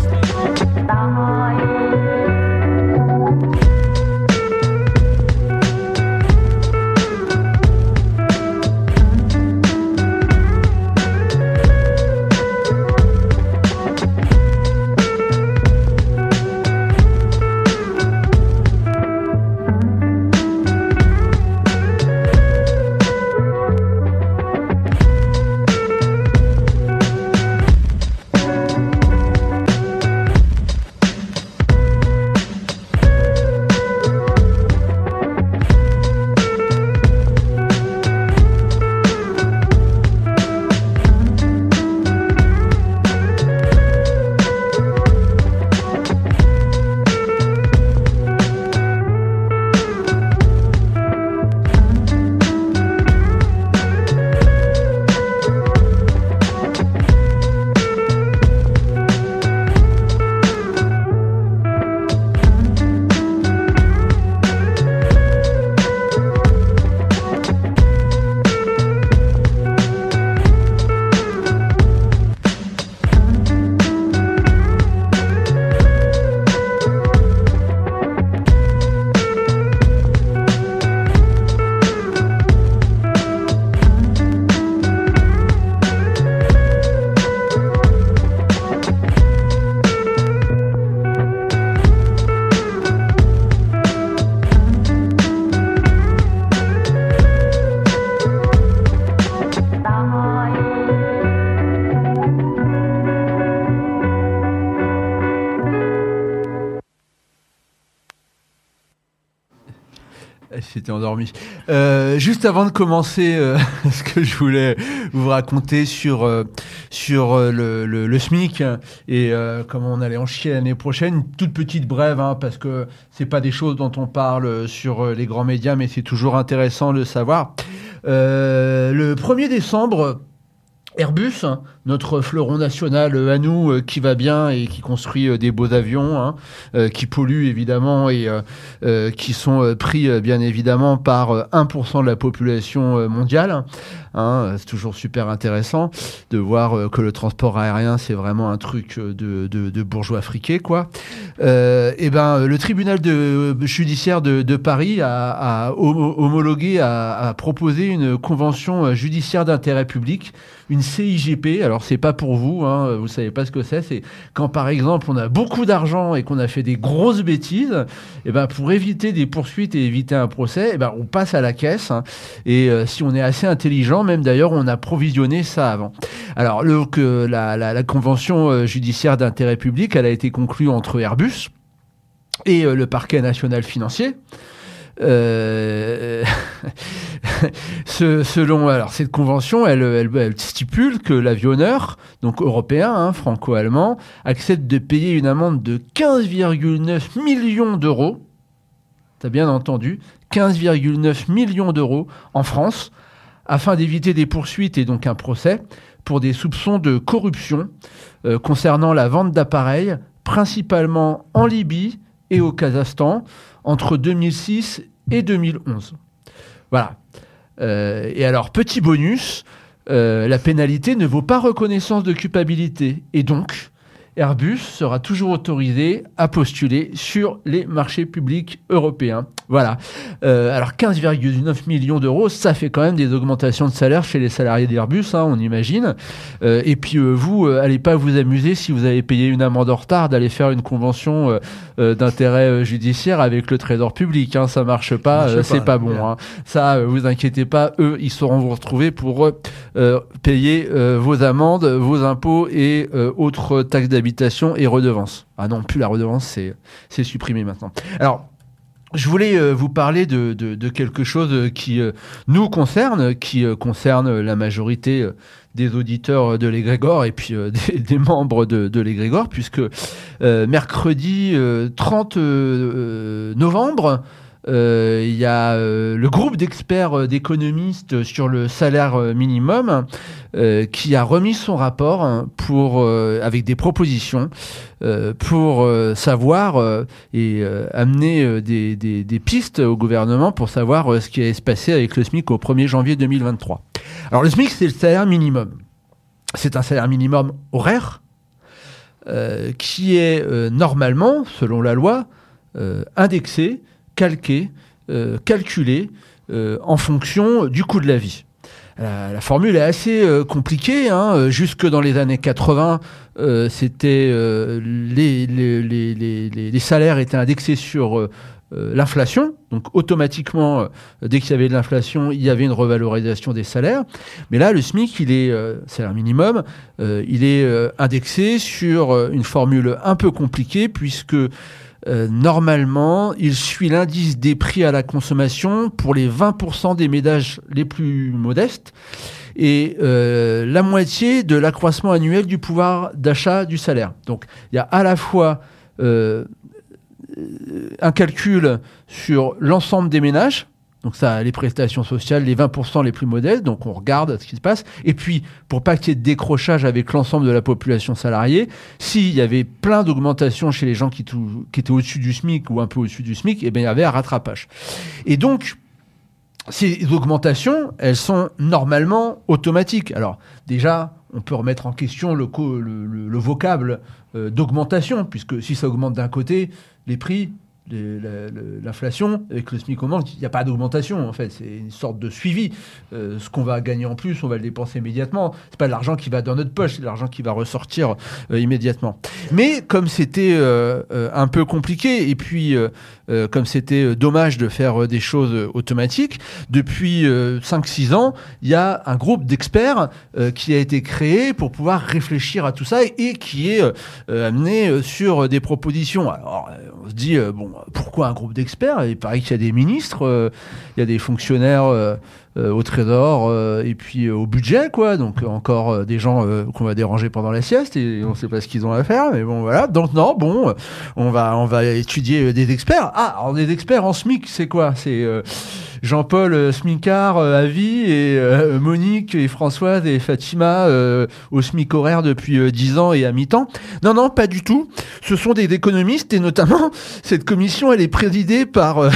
[SPEAKER 8] C'était endormi. Euh, juste avant de commencer, euh, ce que je voulais vous raconter sur euh, sur euh, le, le, le SMIC et euh, comment on allait en chier l'année prochaine, une toute petite brève, hein, parce que c'est pas des choses dont on parle sur les grands médias, mais c'est toujours intéressant de savoir. Euh, le premier décembre, Airbus, notre fleuron national à nous, euh, qui va bien et qui construit euh, des beaux avions, hein, euh, qui polluent évidemment et euh, euh, qui sont euh, pris euh, bien évidemment par euh, un pour cent de la population euh, mondiale. Hein, c'est toujours super intéressant de voir euh, que le transport aérien, c'est vraiment un truc de, de, de bourgeois friqués, quoi. Euh, et ben, le tribunal de, judiciaire de, de Paris a, a homologué, a, a proposé une convention judiciaire d'intérêt public, une C I G P. Alors c'est pas pour vous, hein, vous savez pas ce que c'est. C'est quand par exemple on a beaucoup d'argent et qu'on a fait des grosses bêtises, et ben pour éviter des poursuites et éviter un procès, et ben on passe à la caisse. Hein, et euh, si on est assez intelligent, même d'ailleurs on a provisionné ça avant. Alors le, que la, la, la convention judiciaire d'intérêt public, elle a été conclue entre Airbus et euh, le parquet national financier. Euh, ce, selon alors cette convention, elle, elle, elle stipule que l'avionneur, donc européen, hein, franco-allemand, accepte de payer une amende de quinze virgule neuf millions d'euros. T'as bien entendu, quinze virgule neuf millions d'euros en France, afin d'éviter des poursuites et donc un procès pour des soupçons de corruption euh, concernant la vente d'appareils, principalement en Libye et au Kazakhstan, entre deux mille six et deux mille onze. Voilà. Euh, et alors, petit bonus, euh, la pénalité ne vaut pas reconnaissance de culpabilité. Et donc, Airbus sera toujours autorisé à postuler sur les marchés publics européens. Voilà. Euh, alors, quinze virgule neuf millions d'euros, ça fait quand même des augmentations de salaire chez les salariés d'Airbus, hein, on imagine. Euh, et puis, euh, vous, euh, allez pas vous amuser si vous avez payé une amende en retard d'aller faire une convention euh, euh, d'intérêt euh, judiciaire avec le Trésor public. Hein, ça marche pas, marche euh, c'est pas, pas bon. Hein. Ça, euh, vous inquiétez pas, eux, ils sauront vous retrouver pour euh, payer euh, vos amendes, vos impôts et euh, autres taxes d'habitation d'habitation et redevance. Ah non, plus la redevance, c'est, c'est supprimé maintenant. Alors, je voulais euh, vous parler de, de, de quelque chose qui euh, nous concerne, qui euh, concerne la majorité euh, des auditeurs de l'égrégore et puis euh, des, des membres de, de l'égrégore, puisque euh, mercredi euh, trente novembre, Euh, il y a euh, le groupe d'experts euh, d'économistes sur le salaire euh, minimum euh, qui a remis son rapport hein, pour, euh, avec des propositions euh, pour euh, savoir euh, et euh, amener euh, des, des, des pistes au gouvernement pour savoir euh, ce qui allait se passer avec le SMIC au premier janvier deux mille vingt-trois. Alors le SMIC, c'est le salaire minimum. C'est un salaire minimum horaire euh, qui est euh, normalement, selon la loi, euh, indexé, calqué, euh, calculé euh, en fonction du coût de la vie. La, la formule est assez euh, compliquée. Hein. Jusque dans les années quatre-vingts, euh, c'était euh, les, les, les, les, les salaires étaient indexés sur euh, l'inflation. Donc automatiquement, euh, dès qu'il y avait de l'inflation, il y avait une revalorisation des salaires. Mais là, le SMIC, il est euh, salaire minimum, euh, il est euh, indexé sur euh, une formule un peu compliquée puisque Euh, normalement, il suit l'indice des prix à la consommation pour les vingt pour cent des ménages les plus modestes et euh, la moitié de l'accroissement annuel du pouvoir d'achat du salaire. Donc, il y a à la fois euh, un calcul sur l'ensemble des ménages, donc ça, les prestations sociales, les vingt pour cent les plus modestes, donc on regarde ce qui se passe. Et puis, pour pas qu'il y ait de décrochage avec l'ensemble de la population salariée, s'il y avait plein d'augmentations chez les gens qui, tout, qui étaient au-dessus du SMIC ou un peu au-dessus du SMIC, eh bien, il y avait un rattrapage. Et donc, ces augmentations, elles sont normalement automatiques. Alors, déjà, on peut remettre en question le, co- le, le, le vocable euh, d'augmentation, puisque si ça augmente d'un côté, les prix... Les, la, l'inflation, avec le SMIC augmente, il n'y a pas d'augmentation en fait, c'est une sorte de suivi. Euh, ce qu'on va gagner en plus, on va le dépenser immédiatement. C'est pas de l'argent qui va dans notre poche, c'est de l'argent qui va ressortir euh, immédiatement. Mais comme c'était euh, euh, un peu compliqué et puis euh, euh, comme c'était dommage de faire euh, des choses automatiques, depuis euh, cinq six ans, il y a un groupe d'experts euh, qui a été créé pour pouvoir réfléchir à tout ça et, et qui est euh, amené euh, sur des propositions. Alors, on se dit, euh, bon, pourquoi un groupe d'experts ? Il paraît qu'il y a des ministres, euh, il y a des fonctionnaires euh, euh, au Trésor euh, et puis euh, au budget, quoi. Donc encore euh, des gens euh, qu'on va déranger pendant la sieste et on ne sait pas ce qu'ils ont à faire. Mais bon, voilà. Donc non, bon, on va on va étudier des experts. Ah, alors des experts en SMIC, c'est quoi ? C'est euh, Jean-Paul euh, Smicard euh, à vie et euh, Monique et Françoise et Fatima euh, au SMIC horaire depuis euh, dix ans et à mi-temps. Non, non, pas du tout. Ce sont des économistes et notamment cette commission, elle est présidée par euh,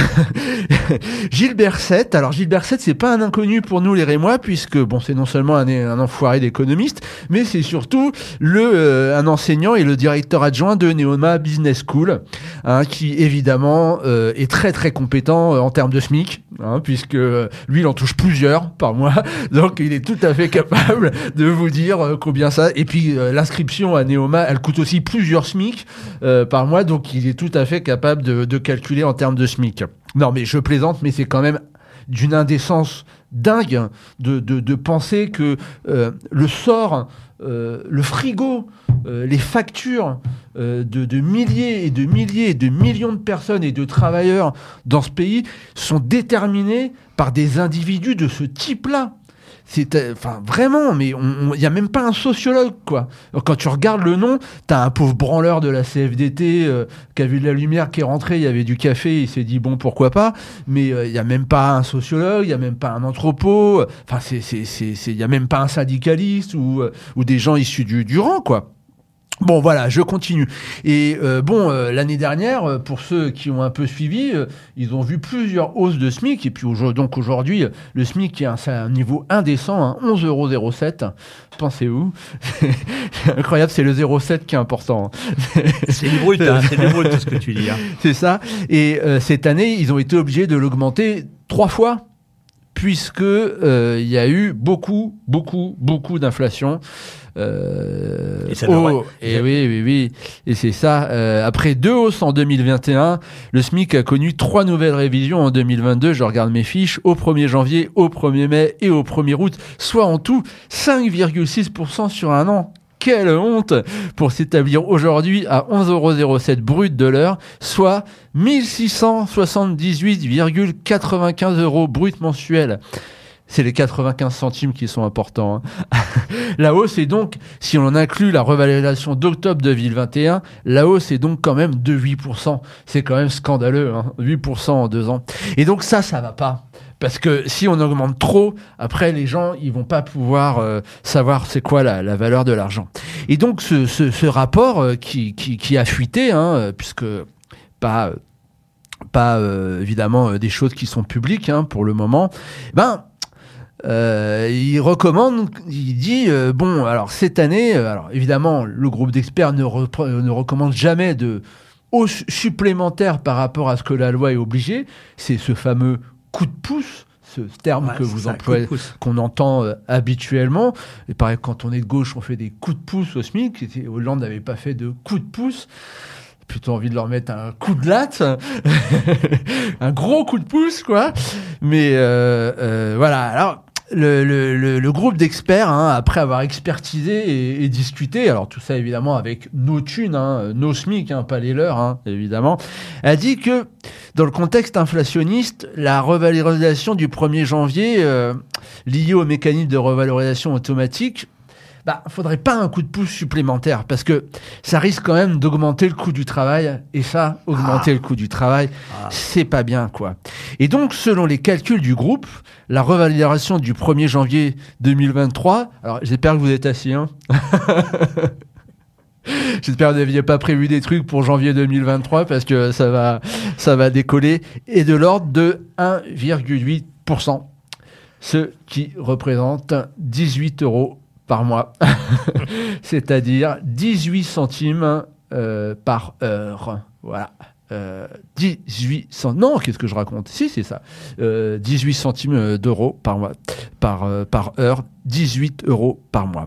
[SPEAKER 8] Gilles Berset. Alors Gilles Berset, c'est pas un inconnu pour nous les Rémois puisque bon, c'est non seulement un, un enfoiré d'économiste, mais c'est surtout le euh, un enseignant et le directeur adjoint de Neoma Business School, hein, qui évidemment euh, est très très compétent euh, en termes de SMIC. Hein, puisque euh, lui, il en touche plusieurs par mois, donc il est tout à fait capable de vous dire euh, combien ça... Et puis, euh, l'inscription à Neoma, elle coûte aussi plusieurs SMIC euh, par mois, donc il est tout à fait capable de, de calculer en termes de SMIC. Non, mais je plaisante, mais c'est quand même d'une indécence dingue de, de, de penser que euh, le sort, euh, le frigo, euh, les factures euh, de, de milliers et de milliers et de millions de personnes et de travailleurs dans ce pays sont déterminés par des individus de ce type-là. C'est, enfin, vraiment, mais il n'y a même pas un sociologue, quoi. Alors, quand tu regardes le nom, t'as un pauvre branleur de la C F D T euh, qui a vu de la lumière, qui est rentré, il y avait du café, il s'est dit, bon, pourquoi pas, mais il euh, n'y a même pas un sociologue, il n'y a même pas un anthropo, enfin, c'est, c'est, c'est, c'est, il n'y a même pas un syndicaliste ou, euh, ou des gens issus du, du rang, quoi. Bon, voilà, je continue. Et euh, bon, euh, l'année dernière, pour ceux qui ont un peu suivi, euh, ils ont vu plusieurs hausses de SMIC. Et puis aujourd'hui, donc aujourd'hui, le SMIC est à un, un niveau indécent, hein, onze euros zéro sept. Pensez-vous ? C'est incroyable, c'est le zéro sept qui est important.
[SPEAKER 7] C'est du brut, hein, c'est du brut tout ce que tu dis. Hein.
[SPEAKER 8] C'est ça. Et euh, cette année, ils ont été obligés de l'augmenter trois fois. Puisque euh, il y a eu beaucoup, beaucoup, beaucoup d'inflation. Euh,
[SPEAKER 7] et ça
[SPEAKER 8] oh, et oui, oui, oui. Et c'est ça. Euh, après deux hausses en deux mille vingt et un, le SMIC a connu trois nouvelles révisions en deux mille vingt-deux. Je regarde mes fiches. Au premier janvier, au premier mai et au premier août, soit en tout cinq virgule six pour cent sur un an. quelle honte, pour s'établir aujourd'hui à onze euros zéro sept brut de l'heure, soit mille six cent soixante-dix-huit virgule quatre-vingt-quinze euros brut mensuel. C'est les quatre-vingt-quinze centimes qui sont importants. Hein. La hausse est donc, si on en inclut la revalorisation d'octobre deux mille vingt et un, la hausse est donc quand même de huit pour cent. C'est quand même scandaleux, hein, huit pour cent en deux ans. Et donc ça, ça va pas. Parce que si on augmente trop, après les gens, ils vont pas pouvoir euh, savoir c'est quoi la, la valeur de l'argent. Et donc ce, ce, ce rapport euh, qui, qui, qui a fuité, hein, puisque pas, pas euh, évidemment euh, des choses qui sont publiques hein, pour le moment, ben... Euh, il recommande, il dit euh, bon, alors cette année, euh, alors évidemment, le groupe d'experts ne, repre- ne recommande jamais de hausse supplémentaire par rapport à ce que la loi est obligée. C'est ce fameux coup de pouce, ce terme ouais, que vous employez, qu'on entend euh, habituellement. Et pareil, quand on est de gauche, on fait des coups de pouce au SMIC. Hollande n'avait pas fait de coup de pouce. Plutôt envie de leur mettre un coup de latte, un gros coup de pouce, quoi. Mais euh, euh, voilà. Alors. Le, le, le, le groupe d'experts, hein, après avoir expertisé et, et discuté, alors tout ça évidemment avec nos thunes, hein, nos SMIC, hein, pas les leurs, hein, évidemment, a dit que dans le contexte inflationniste, la revalorisation du premier janvier euh, liée au mécanisme de revalorisation automatique, bah, faudrait pas un coup de pouce supplémentaire parce que ça risque quand même d'augmenter le coût du travail et ça, augmenter ah. le coût du travail, ah. c'est pas bien, quoi. Et donc, selon les calculs du groupe, la revalorisation du premier janvier deux mille vingt-trois, alors j'espère que vous êtes assis, hein. J'espère que vous n'aviez pas prévu des trucs pour janvier deux mille vingt-trois parce que ça va, ça va décoller et de l'ordre de un virgule huit pour cent, ce qui représente dix-huit euros par mois, c'est-à-dire dix-huit centimes euh, par heure. Voilà. Euh, dix-huit centimes. Non, qu'est-ce que je raconte ? Si, c'est ça. Euh, dix-huit centimes d'euros par mois, par, euh, par heure, dix-huit euros par mois.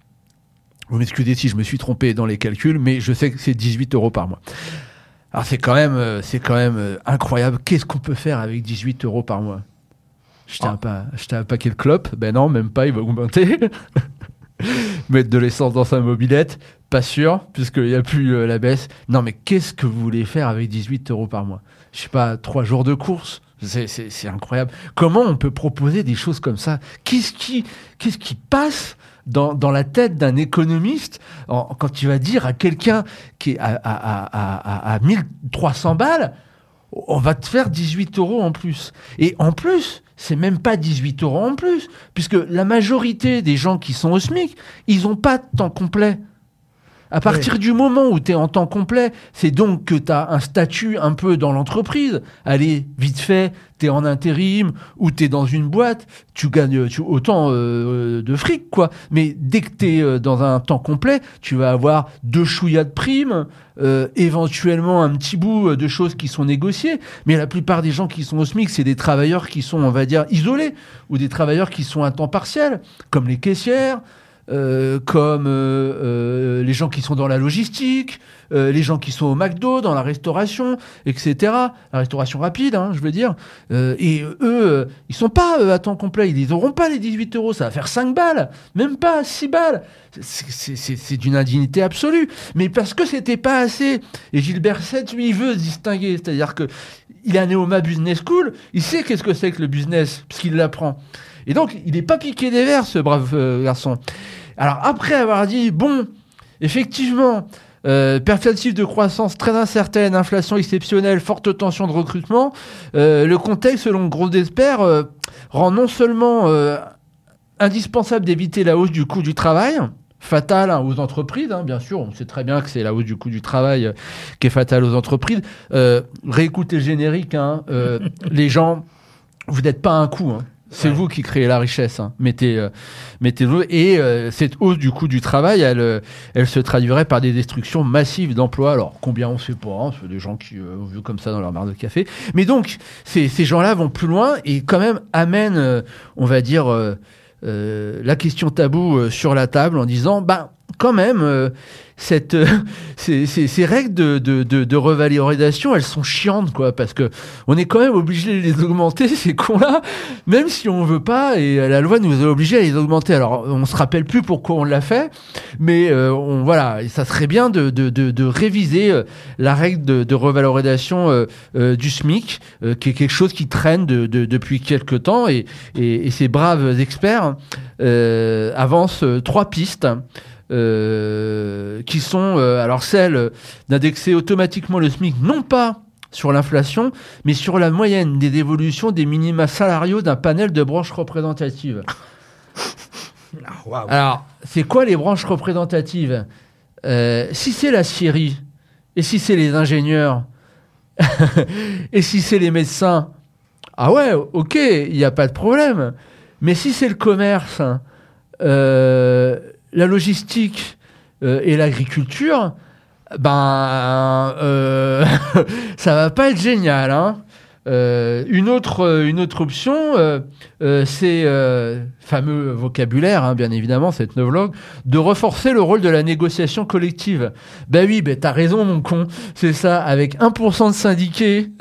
[SPEAKER 8] Vous m'excusez si je me suis trompé dans les calculs, mais je sais que c'est dix-huit euros par mois. Alors c'est quand même, euh, c'est quand même euh, incroyable. Qu'est-ce qu'on peut faire avec dix-huit euros par mois ? Jeter ah. un, pa- jeter un paquet de clopes ? Ben non, même pas, il va augmenter. Mettre de l'essence dans sa mobilette ? Pas sûr, puisqu'il n'y a plus euh, la baisse. Non, mais qu'est-ce que vous voulez faire avec dix-huit euros par mois ? Je sais pas, trois jours de course ? C'est, c'est, c'est incroyable. Comment on peut proposer des choses comme ça ? Qu'est-ce qui, qu'est-ce qui passe dans, dans la tête d'un économiste en, quand tu vas dire à quelqu'un qui est à, à, à, à, à mille trois cents balles, on va te faire dix-huit euros en plus. Et en plus, c'est même pas dix-huit euros en plus, puisque la majorité des gens qui sont au SMIC, ils n'ont pas de temps complet. À partir ouais. du moment où tu es en temps complet, c'est donc que tu as un statut un peu dans l'entreprise. Allez, vite fait, tu es en intérim ou tu es dans une boîte, tu gagnes tu, autant euh, de fric, quoi. Mais dès que tu es dans un temps complet, tu vas avoir deux chouïas de primes, euh, éventuellement un petit bout de choses qui sont négociées. Mais la plupart des gens qui sont au SMIC, c'est des travailleurs qui sont, on va dire, isolés ou des travailleurs qui sont à temps partiel, comme les caissières, Euh, comme euh, euh, les gens qui sont dans la logistique, euh, les gens qui sont au McDo, dans la restauration, et cetera. La restauration rapide, hein, je veux dire. Euh, et eux, euh, ils sont pas euh, à temps complet. Ils n'auront pas les dix-huit euros. Ça va faire cinq balles. Même pas six balles. C'est, c'est, c'est, c'est d'une indignité absolue. Mais parce que c'était pas assez. Et Gilbert Sept, lui, il veut se distinguer. C'est-à-dire que il est à Neoma Business School. Il sait qu'est-ce que c'est que le business, parce qu'il l'apprend. Et donc, il n'est pas piqué des verres, ce brave euh, garçon. Alors, après avoir dit, bon, effectivement, euh, perspective de croissance très incertaine, inflation exceptionnelle, forte tension de recrutement, euh, le contexte, selon le groupe d'experts, euh, rend non seulement euh, indispensable d'éviter la hausse du coût du travail, fatale hein, aux entreprises, hein, bien sûr, on sait très bien que c'est la hausse du coût du travail euh, qui est fatale aux entreprises. Euh, réécoutez le générique, hein, euh, les gens, vous n'êtes pas un coup, hein. C'est ouais. vous qui créez la richesse, hein. Mettez, euh, mettez-le. Et euh, cette hausse du coût du travail, elle, euh, elle se traduirait par des destructions massives d'emplois. Alors, combien on ne sait pas, hein, c'est des gens qui euh, vivent comme ça dans leur marre de café. Mais donc, ces, ces gens-là vont plus loin et quand même amènent, euh, on va dire, euh, euh, la question taboue euh, sur la table en disant, bah, quand même, euh, cette, euh, ces, ces, ces règles de, de, de, de revalorisation, elles sont chiantes, quoi, parce que on est quand même obligé de les augmenter, ces cons-là, même si on veut pas, et la loi nous a obligés à les augmenter. Alors, on se rappelle plus pourquoi on l'a fait, mais euh, on, voilà, ça serait bien de, de, de, de réviser euh, la règle de, de revalorisation euh, euh, du SMIC, euh, qui est quelque chose qui traîne de, de, depuis quelque temps, et, et, et ces braves experts euh, avancent euh, trois pistes. Euh, qui sont euh, alors celles d'indexer automatiquement le SMIC, non pas sur l'inflation, mais sur la moyenne des évolutions des minima salariaux d'un panel de branches représentatives.
[SPEAKER 7] Wow.
[SPEAKER 8] Alors, c'est quoi les branches représentatives ? euh, Si c'est la scierie, et si c'est les ingénieurs, et si c'est les médecins, ah ouais, ok, il n'y a pas de problème. Mais si c'est le commerce, euh, la logistique euh, et l'agriculture, ben, euh, ça va pas être génial, hein. Euh, une autre, une autre option, euh, euh, c'est euh, fameux vocabulaire, hein, bien évidemment, cette novlangue, de renforcer le rôle de la négociation collective. Ben oui, ben t'as raison, mon con, c'est ça, avec un pour cent de syndiqués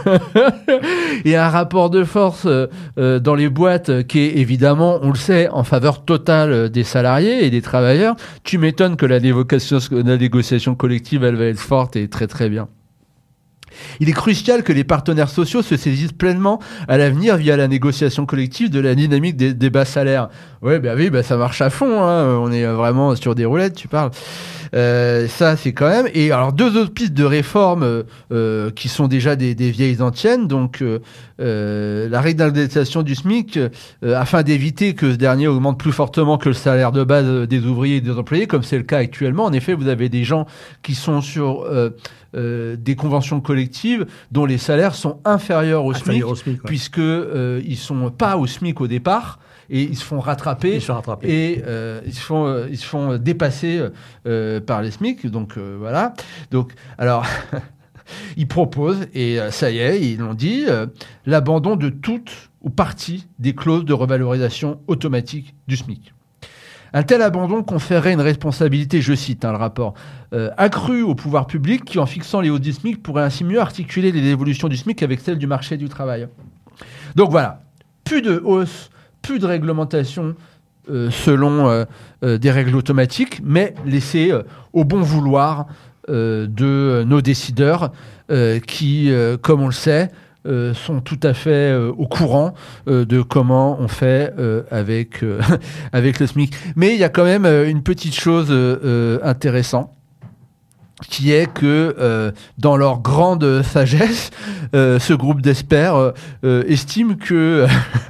[SPEAKER 8] et un rapport de force euh, euh, dans les boîtes qui est évidemment, on le sait, en faveur totale des salariés et des travailleurs. Tu m'étonnes que la négociation, la négociation collective, elle va être forte et très très bien. Il est crucial que les partenaires sociaux se saisissent pleinement à l'avenir via la négociation collective de la dynamique des, des bas salaires. Ouais, ben oui, ben ça marche à fond, hein. On est vraiment sur des roulettes, tu parles. Euh, ça, c'est quand même... Et alors, deux autres pistes de réforme euh, qui sont déjà des, des vieilles anciennes. Donc, euh, euh, la règle d'indexation du SMIC, euh, afin d'éviter que ce dernier augmente plus fortement que le salaire de base des ouvriers et des employés, comme c'est le cas actuellement. En effet, vous avez des gens qui sont sur... Euh, Euh, des conventions collectives dont les salaires sont inférieurs au SMIC,
[SPEAKER 7] au SMIC ouais.
[SPEAKER 8] puisque euh, ils sont pas au SMIC au départ et ils se font rattraper
[SPEAKER 7] ils se font rattraper.
[SPEAKER 8] et euh, ils se font euh, ils se font dépasser euh, par les SMIC. Donc euh, voilà. Donc alors ils proposent et euh, ça y est, ils l'ont dit, euh, l'abandon de toute ou partie des clauses de revalorisation automatique du SMIC. Un tel abandon conférerait une responsabilité, je cite hein, le rapport, euh, accrue au pouvoir public qui, en fixant les hausses du SMIC, pourrait ainsi mieux articuler les évolutions du SMIC avec celles du marché du travail. Donc voilà, plus de hausse, plus de réglementation euh, selon euh, euh, des règles automatiques, mais laissées euh, au bon vouloir euh, de nos décideurs euh, qui, euh, comme on le sait, Euh, sont tout à fait euh, au courant euh, de comment on fait euh, avec, euh, avec le SMIC. Mais il y a quand même euh, une petite chose euh, intéressante, qui est que euh, dans leur grande sagesse, euh, ce groupe d'experts euh, euh, estime que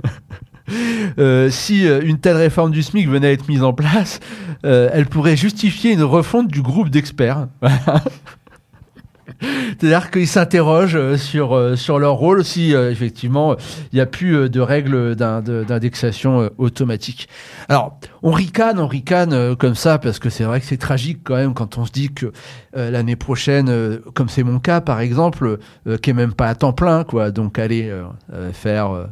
[SPEAKER 8] euh, si une telle réforme du SMIC venait à être mise en place, euh, elle pourrait justifier une refonte du groupe d'experts. C'est-à-dire qu'ils s'interrogent sur, sur leur rôle si, euh, effectivement, il n'y a plus de règles d'un, de, d'indexation euh, automatique. Alors, on ricane, on ricane euh, comme ça, parce que c'est vrai que c'est tragique quand même quand on se dit que euh, l'année prochaine, euh, comme c'est mon cas, par exemple, euh, qui est même pas à temps plein, quoi, donc aller euh, euh, faire euh,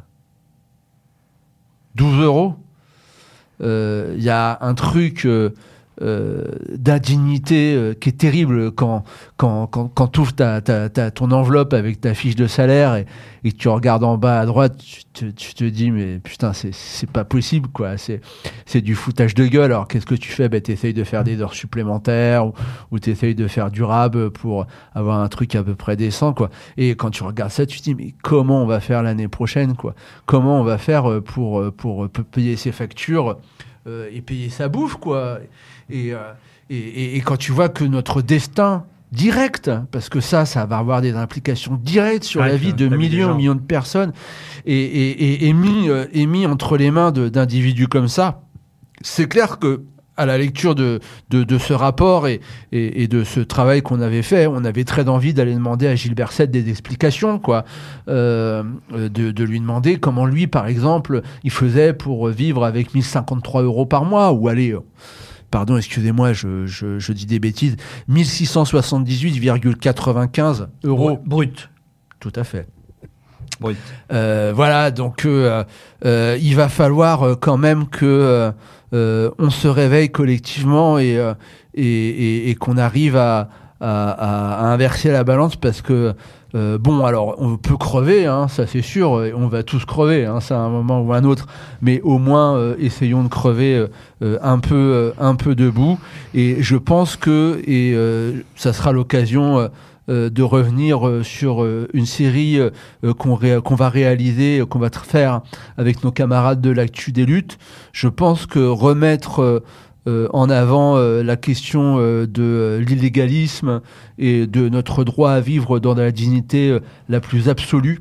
[SPEAKER 8] douze euros, il euh, y a un truc... Euh, Euh, d'indignité euh, qui est terrible quand quand quand, quand tu ouvres ta, ta, ta, ton enveloppe avec ta fiche de salaire et, et que tu regardes en bas à droite, tu te, tu te dis mais putain c'est c'est pas possible quoi, c'est c'est du foutage de gueule. Alors qu'est-ce que tu fais? Ben t'essayes de faire des heures supplémentaires ou, ou t'essayes de faire durable pour avoir un truc à peu près décent quoi. Et quand tu regardes ça, tu te dis mais comment on va faire l'année prochaine quoi? Comment on va faire pour pour, pour payer ses factures euh, et payer sa bouffe quoi? Et, euh, et, et, et quand tu vois que notre destin direct, parce que ça, ça va avoir des implications directes sur ouais, la vie de millions et millions de personnes, et, et, et, et mis, euh, et mis entre les mains de, d'individus comme ça, c'est clair que à la lecture de, de, de ce rapport et, et, et de ce travail qu'on avait fait, on avait très envie d'aller demander à Gilles Berset des explications, quoi, euh, de, de lui demander comment lui, par exemple, il faisait pour vivre avec mille cinquante-trois euros par mois, ou aller... Euh, Pardon, excusez-moi, je, je, je dis des bêtises. mille six cent soixante-dix-huit virgule quatre-vingt-quinze euros.
[SPEAKER 7] Brut.
[SPEAKER 8] Tout à fait.
[SPEAKER 7] Brut.
[SPEAKER 8] Euh, voilà, donc euh, euh, il va falloir quand même que euh, on se réveille collectivement et, euh, et, et, et qu'on arrive à, à, à inverser la balance parce que Euh, bon, alors, on peut crever, hein, ça c'est sûr, on va tous crever, hein, ça à un moment ou un autre, mais au moins, euh, essayons de crever euh, un peu, euh, un peu debout. Et je pense que, et euh, ça sera l'occasion euh, de revenir euh, sur euh, une série euh, qu'on, ré- qu'on va réaliser, euh, qu'on va faire avec nos camarades de l'Actu des Luttes. Je pense que remettre... Euh, Euh, en avant euh, la question euh, de euh, l'illégalisme et de notre droit à vivre dans la dignité euh, la plus absolue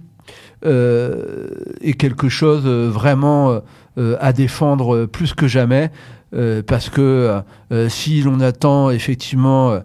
[SPEAKER 8] euh, est quelque chose euh, vraiment euh, à défendre euh, plus que jamais euh, parce que euh, si l'on attend effectivement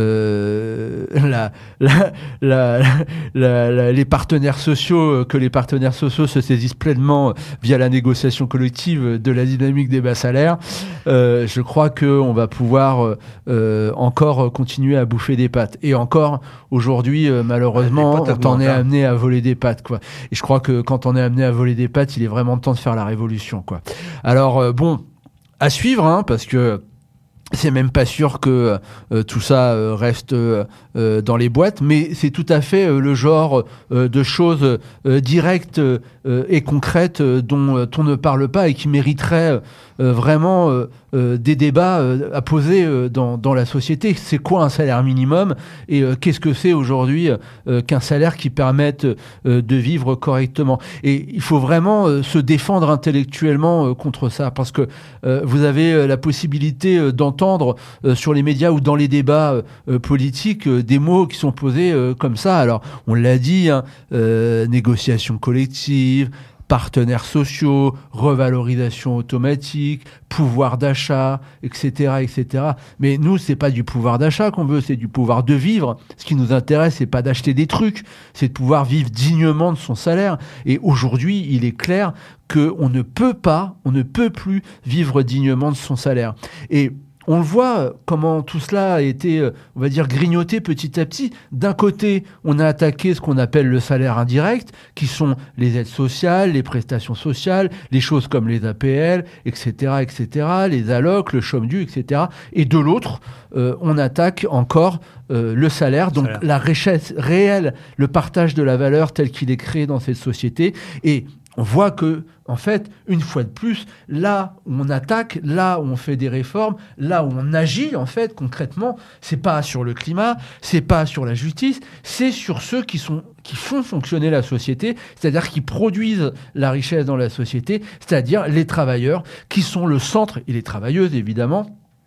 [SPEAKER 8] euh, la, la, la, la, la, les partenaires sociaux, que les partenaires sociaux se saisissent pleinement via la négociation collective de la dynamique des bas salaires, euh, je crois qu'on va pouvoir euh, encore continuer à bouffer des pâtes. Et encore, aujourd'hui, euh, malheureusement, on t'en est amené à voler des pâtes, quoi. Et je crois que quand on est amené à voler des pâtes, il est vraiment temps de faire la révolution, quoi. Alors, euh, bon, à suivre, hein, parce que c'est même pas sûr que euh, tout ça euh, reste euh, euh, dans les boîtes, mais c'est tout à fait euh, le genre euh, de choses euh, directes euh, et concrètes euh, dont euh, on ne parle pas et qui mériteraient euh, vraiment euh, euh, des débats euh, à poser euh, dans, dans la société. C'est quoi un salaire minimum et euh, qu'est-ce que c'est aujourd'hui euh, qu'un salaire qui permette euh, de vivre correctement? Et il faut vraiment euh, se défendre intellectuellement euh, contre ça, parce que euh, vous avez euh, la possibilité euh, d'entendre euh, sur les médias ou dans les débats euh, politiques euh, des mots qui sont posés euh, comme ça. Alors, on l'a dit, hein, euh, négociation collective, partenaires sociaux, revalorisation automatique, pouvoir d'achat, et cetera, et cetera. Mais nous, c'est pas du pouvoir d'achat qu'on veut, c'est du pouvoir de vivre. Ce qui nous intéresse, c'est pas d'acheter des trucs, c'est de pouvoir vivre dignement de son salaire. Et aujourd'hui, il est clair qu'on ne peut pas, on ne peut plus vivre dignement de son salaire. Et on le voit comment tout cela a été, on va dire, grignoté petit à petit. D'un côté, on a attaqué ce qu'on appelle le salaire indirect, qui sont les aides sociales, les prestations sociales, les choses comme les A P L, et cetera, et cetera, les allocs, le chôme dû, et cetera. Et de l'autre, euh, on attaque encore euh, le salaire, donc salaire. La richesse réelle, le partage de la valeur tel qu'il est créé dans cette société. Et on voit que, en fait, une fois de plus, là où on attaque, là où on fait des réformes, là où on agit, en fait, concrètement, c'est pas sur le climat, c'est pas sur la justice, c'est sur ceux qui sont, qui font fonctionner la société, c'est-à-dire qui produisent la richesse dans la société, c'est-à-dire les travailleurs, qui sont le centre, et les travailleuses, évidemment,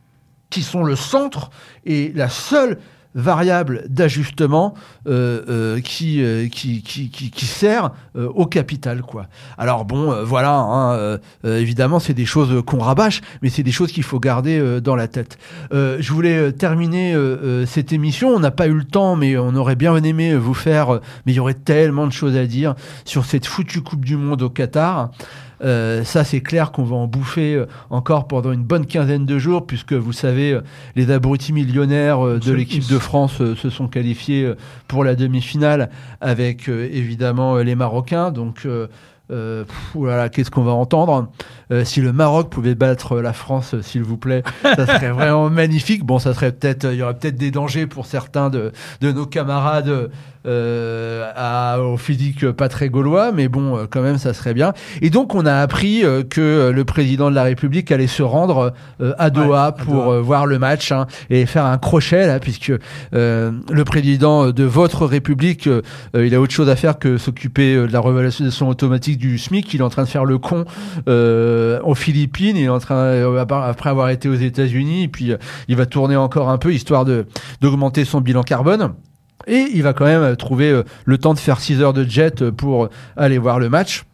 [SPEAKER 8] qui sont le centre et la seule variable d'ajustement euh, euh, qui, euh, qui, qui, qui, qui sert euh, au capital, quoi. Alors bon, euh, voilà, hein, euh, euh, évidemment, c'est des choses qu'on rabâche, mais c'est des choses qu'il faut garder euh, dans la tête. Euh, je voulais euh, terminer euh, euh, cette émission. On n'a pas eu le temps, mais on aurait bien aimé vous faire... Euh, mais il y aurait tellement de choses à dire sur cette foutue Coupe du Monde au Qatar. Euh, ça, c'est clair qu'on va en bouffer euh, encore pendant une bonne quinzaine de jours, puisque vous savez, euh, les abrutis millionnaires euh, de l'équipe de France euh, se sont qualifiés euh, pour la demi-finale avec euh, évidemment euh, les Marocains. Donc, euh, euh, pff, voilà, qu'est-ce qu'on va entendre euh, si le Maroc pouvait battre la France, euh, s'il vous plaît, ça serait vraiment magnifique. Bon, ça serait peut-être, il y aurait peut-être des dangers pour certains de, de nos camarades euh, à, au physique pas très gaulois, mais bon, euh, quand même, ça serait bien. Et donc, on a appris euh, que le président de la République allait se rendre euh, à Doha ouais, pour Doha. Euh, voir le match hein, et faire un crochet là, puisque euh, le président de votre République, euh, il a autre chose à faire que s'occuper euh, de la revalorisation automatique du SMIC. Il est en train de faire le con euh, aux Philippines. Il est en train, euh, après avoir été aux États-Unis, et puis euh, il va tourner encore un peu histoire de d'augmenter son bilan carbone. Et il va quand même trouver euh, le temps de faire six heures de jet pour aller voir le match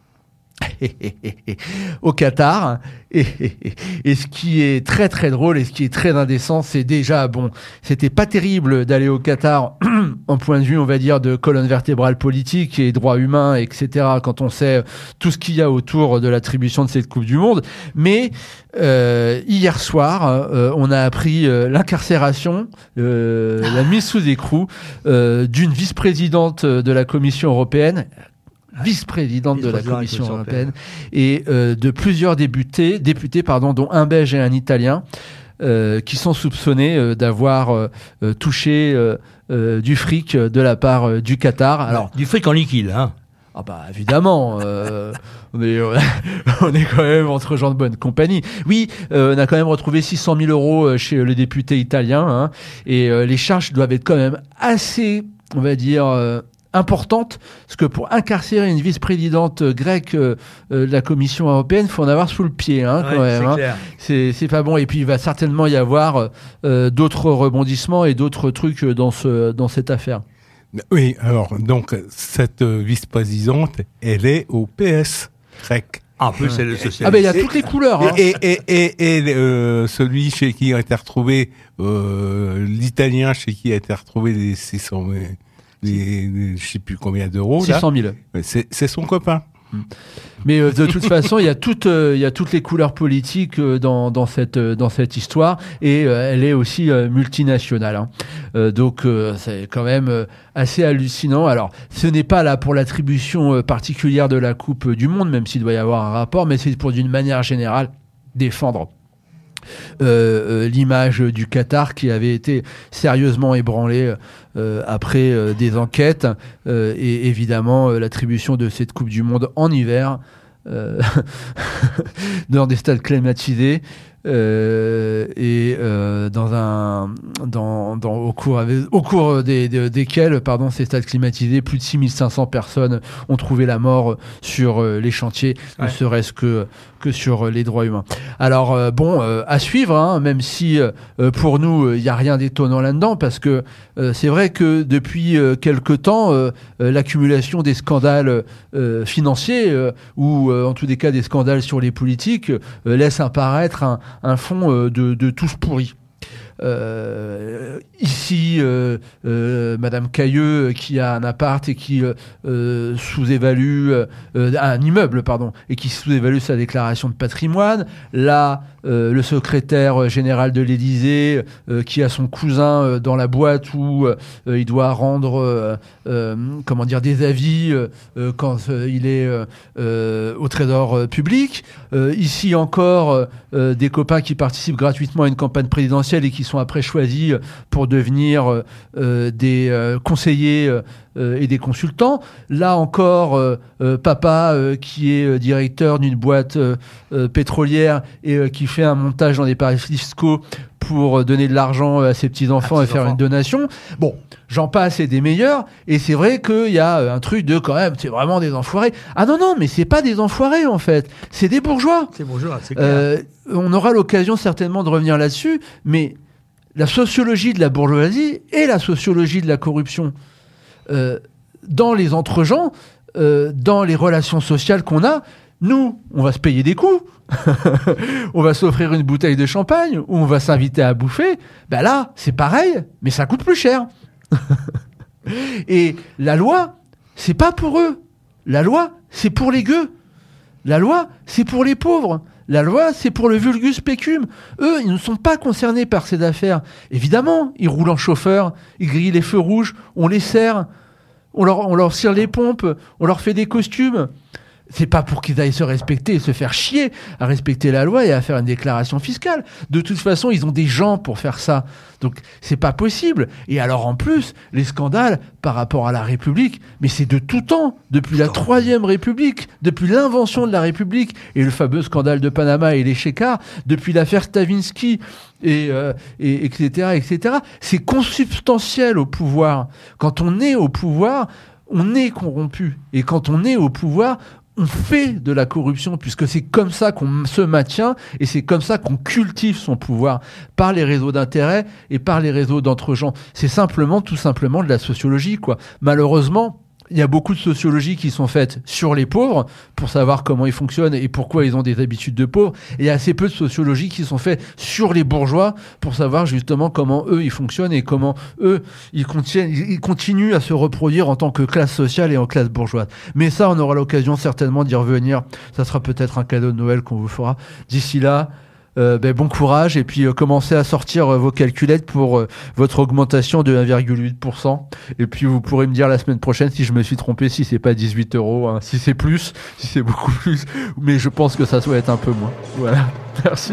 [SPEAKER 8] au Qatar. Et, et, et ce qui est très très drôle et ce qui est très indécent, c'est déjà, bon, c'était pas terrible d'aller au Qatar en point de vue, on va dire, de colonne vertébrale politique et droits humains, et cetera, quand on sait tout ce qu'il y a autour de l'attribution de cette Coupe du Monde. Mais euh, hier soir, euh, on a appris euh, l'incarcération, euh, la mise sous écrou euh, d'une vice-présidente de la Commission européenne, vice-présidente de la Commission européenne, et euh, de plusieurs députés, députés pardon, dont un Belge et un Italien, euh, qui sont soupçonnés euh, d'avoir euh, euh, touché euh, euh, du fric de la part euh, du Qatar. Alors,
[SPEAKER 7] du fric en liquide, hein.
[SPEAKER 8] Ah bah évidemment, euh, on, est, on est quand même entre gens de bonne compagnie. Oui, euh, on a quand même retrouvé six cent mille euros chez le député italien, hein, et euh, les charges doivent être quand même assez, on va dire, euh, importantes, parce que pour incarcérer une vice-présidente grecque euh, de la Commission européenne, il faut en avoir sous le pied, hein, quand
[SPEAKER 7] ouais,
[SPEAKER 8] même.
[SPEAKER 7] C'est,
[SPEAKER 8] hein.
[SPEAKER 7] clair.
[SPEAKER 8] C'est, c'est pas bon. Et puis il va certainement y avoir euh, d'autres rebondissements et d'autres trucs dans, ce, dans cette affaire.
[SPEAKER 1] Oui, alors, donc, cette euh, vice-présidente, elle est au P S grec.
[SPEAKER 7] En plus, c'est le social.
[SPEAKER 8] Ah ben il y a toutes les couleurs. Hein.
[SPEAKER 1] Et, et, et, et euh, celui chez qui a été retrouvé, euh, l'Italien chez qui a été retrouvé les six cent, les, les, je sais plus combien d'euros.
[SPEAKER 8] six cent mille.
[SPEAKER 1] C'est, c'est son copain.
[SPEAKER 8] Mais euh, de toute façon, il y a toutes, euh, il y a toutes les couleurs politiques euh, dans, dans cette, euh, dans cette histoire, et euh, elle est aussi euh, multinationale. Hein. Euh, donc euh, c'est quand même euh, assez hallucinant. Alors, ce n'est pas là pour l'attribution euh, particulière de la Coupe du Monde, même s'il doit y avoir un rapport, mais c'est pour d'une manière générale défendre Euh, euh, l'image du Qatar qui avait été sérieusement ébranlée euh, après euh, des enquêtes euh, et évidemment euh, l'attribution de cette Coupe du Monde en hiver euh, dans des stades climatisés euh, et euh, dans un dans, dans au cours au cours des, des, desquels pardon ces stades climatisés, plus de six mille cinq cents personnes ont trouvé la mort sur euh, les chantiers, ouais. Ne serait-ce que que sur les droits humains. Alors euh, bon, euh, à suivre, hein, même si euh, pour nous il n'y a rien d'étonnant là-dedans, parce que euh, c'est vrai que depuis euh, quelque temps, euh, euh, l'accumulation des scandales euh, financiers euh, ou euh, en tous les cas des scandales sur les politiques euh, laisse apparaître un, un fond euh, de, de tous pourris. Euh, ici, euh, euh, Madame Cailleux qui a un appart et qui euh, euh, sous-évalue euh, un immeuble, pardon, et qui sous-évalue sa déclaration de patrimoine. Là, euh, le secrétaire général de l'Élysée euh, qui a son cousin euh, dans la boîte où euh, il doit rendre, euh, euh, comment dire, des avis euh, quand euh, il est euh, euh, au Trésor euh, public. Euh, ici encore, euh, des copains qui participent gratuitement à une campagne présidentielle et qui sont après choisis pour devenir euh, des euh, conseillers euh, et des consultants. Là encore, euh, euh, papa euh, qui est euh, directeur d'une boîte euh, euh, pétrolière et euh, qui fait un montage dans des paradis fiscaux pour donner de l'argent à ses petits-enfants et faire enfants. Une donation. Bon, j'en passe et des meilleurs. Et c'est vrai qu'il y a un truc de quand même, c'est vraiment des enfoirés. Ah non, non, mais c'est pas des enfoirés en fait. C'est des bourgeois.
[SPEAKER 7] C'est bourgeois, c'est clair.
[SPEAKER 8] Euh, on aura l'occasion certainement de revenir là-dessus, mais la sociologie de la bourgeoisie et la sociologie de la corruption euh, dans les entre-gens, euh, dans les relations sociales qu'on a, nous, on va se payer des coups. On va s'offrir une bouteille de champagne ou on va s'inviter à bouffer. Ben là, c'est pareil, mais ça coûte plus cher. Et la loi, c'est pas pour eux. La loi, c'est pour les gueux. La loi, c'est pour les pauvres. La loi, c'est pour le vulgus pecum. Eux, ils ne sont pas concernés par ces affaires. Évidemment, ils roulent en chauffeur, ils grillent les feux rouges, on les serre, on leur, on leur cire les pompes, on leur fait des costumes. C'est pas pour qu'ils aillent se respecter et se faire chier à respecter la loi et à faire une déclaration fiscale. De toute façon, ils ont des gens pour faire ça. Donc, c'est pas possible. Et alors, en plus, les scandales par rapport à la République, mais c'est de tout temps, depuis la Troisième République, depuis l'invention de la République et le fameux scandale de Panama et les Chécards, depuis l'affaire Stavinsky et, euh, et etc., et cetera. C'est consubstantiel au pouvoir. Quand on est au pouvoir, on est corrompu. Et quand on est au pouvoir, on fait de la corruption, puisque c'est comme ça qu'on se maintient et c'est comme ça qu'on cultive son pouvoir, par les réseaux d'intérêt et par les réseaux d'entre-gens. C'est simplement, tout simplement de la sociologie, quoi. Malheureusement, il y a beaucoup de sociologies qui sont faites sur les pauvres pour savoir comment ils fonctionnent et pourquoi ils ont des habitudes de pauvres. Et il y a assez peu de sociologies qui sont faites sur les bourgeois pour savoir justement comment eux ils fonctionnent et comment eux ils, contiennent, ils continuent à se reproduire en tant que classe sociale et en classe bourgeoise. Mais ça, on aura l'occasion certainement d'y revenir. Ça sera peut-être un cadeau de Noël qu'on vous fera. D'ici là, Euh, ben, bon courage et puis euh, commencez à sortir euh, vos calculettes pour euh, votre augmentation de un virgule huit pour cent et puis vous pourrez me dire la semaine prochaine si je me suis trompé, si c'est pas dix-huit euros, hein, si c'est plus, si c'est beaucoup plus, mais je pense que ça doit être un peu moins. Voilà, merci.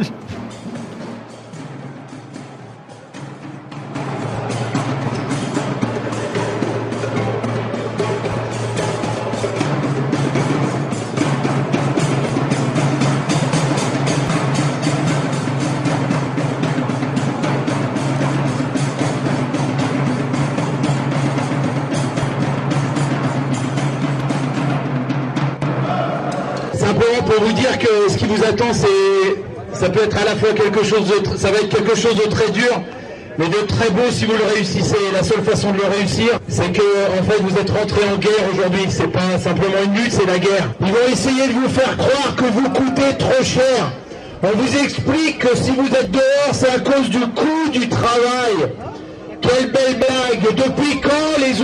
[SPEAKER 4] Simplement pour vous dire que ce qui vous attend, c'est, ça peut être à la fois quelque chose de, ça va être quelque chose de très dur, mais de très beau si vous le réussissez. Et la seule façon de le réussir, c'est que, en fait, vous êtes rentré en guerre aujourd'hui. C'est pas simplement une lutte, c'est la guerre. Ils vont essayer de vous faire croire que vous coûtez trop cher. On vous explique que si vous êtes dehors, c'est à cause du coût du travail. Quelle belle blague! Depuis quand les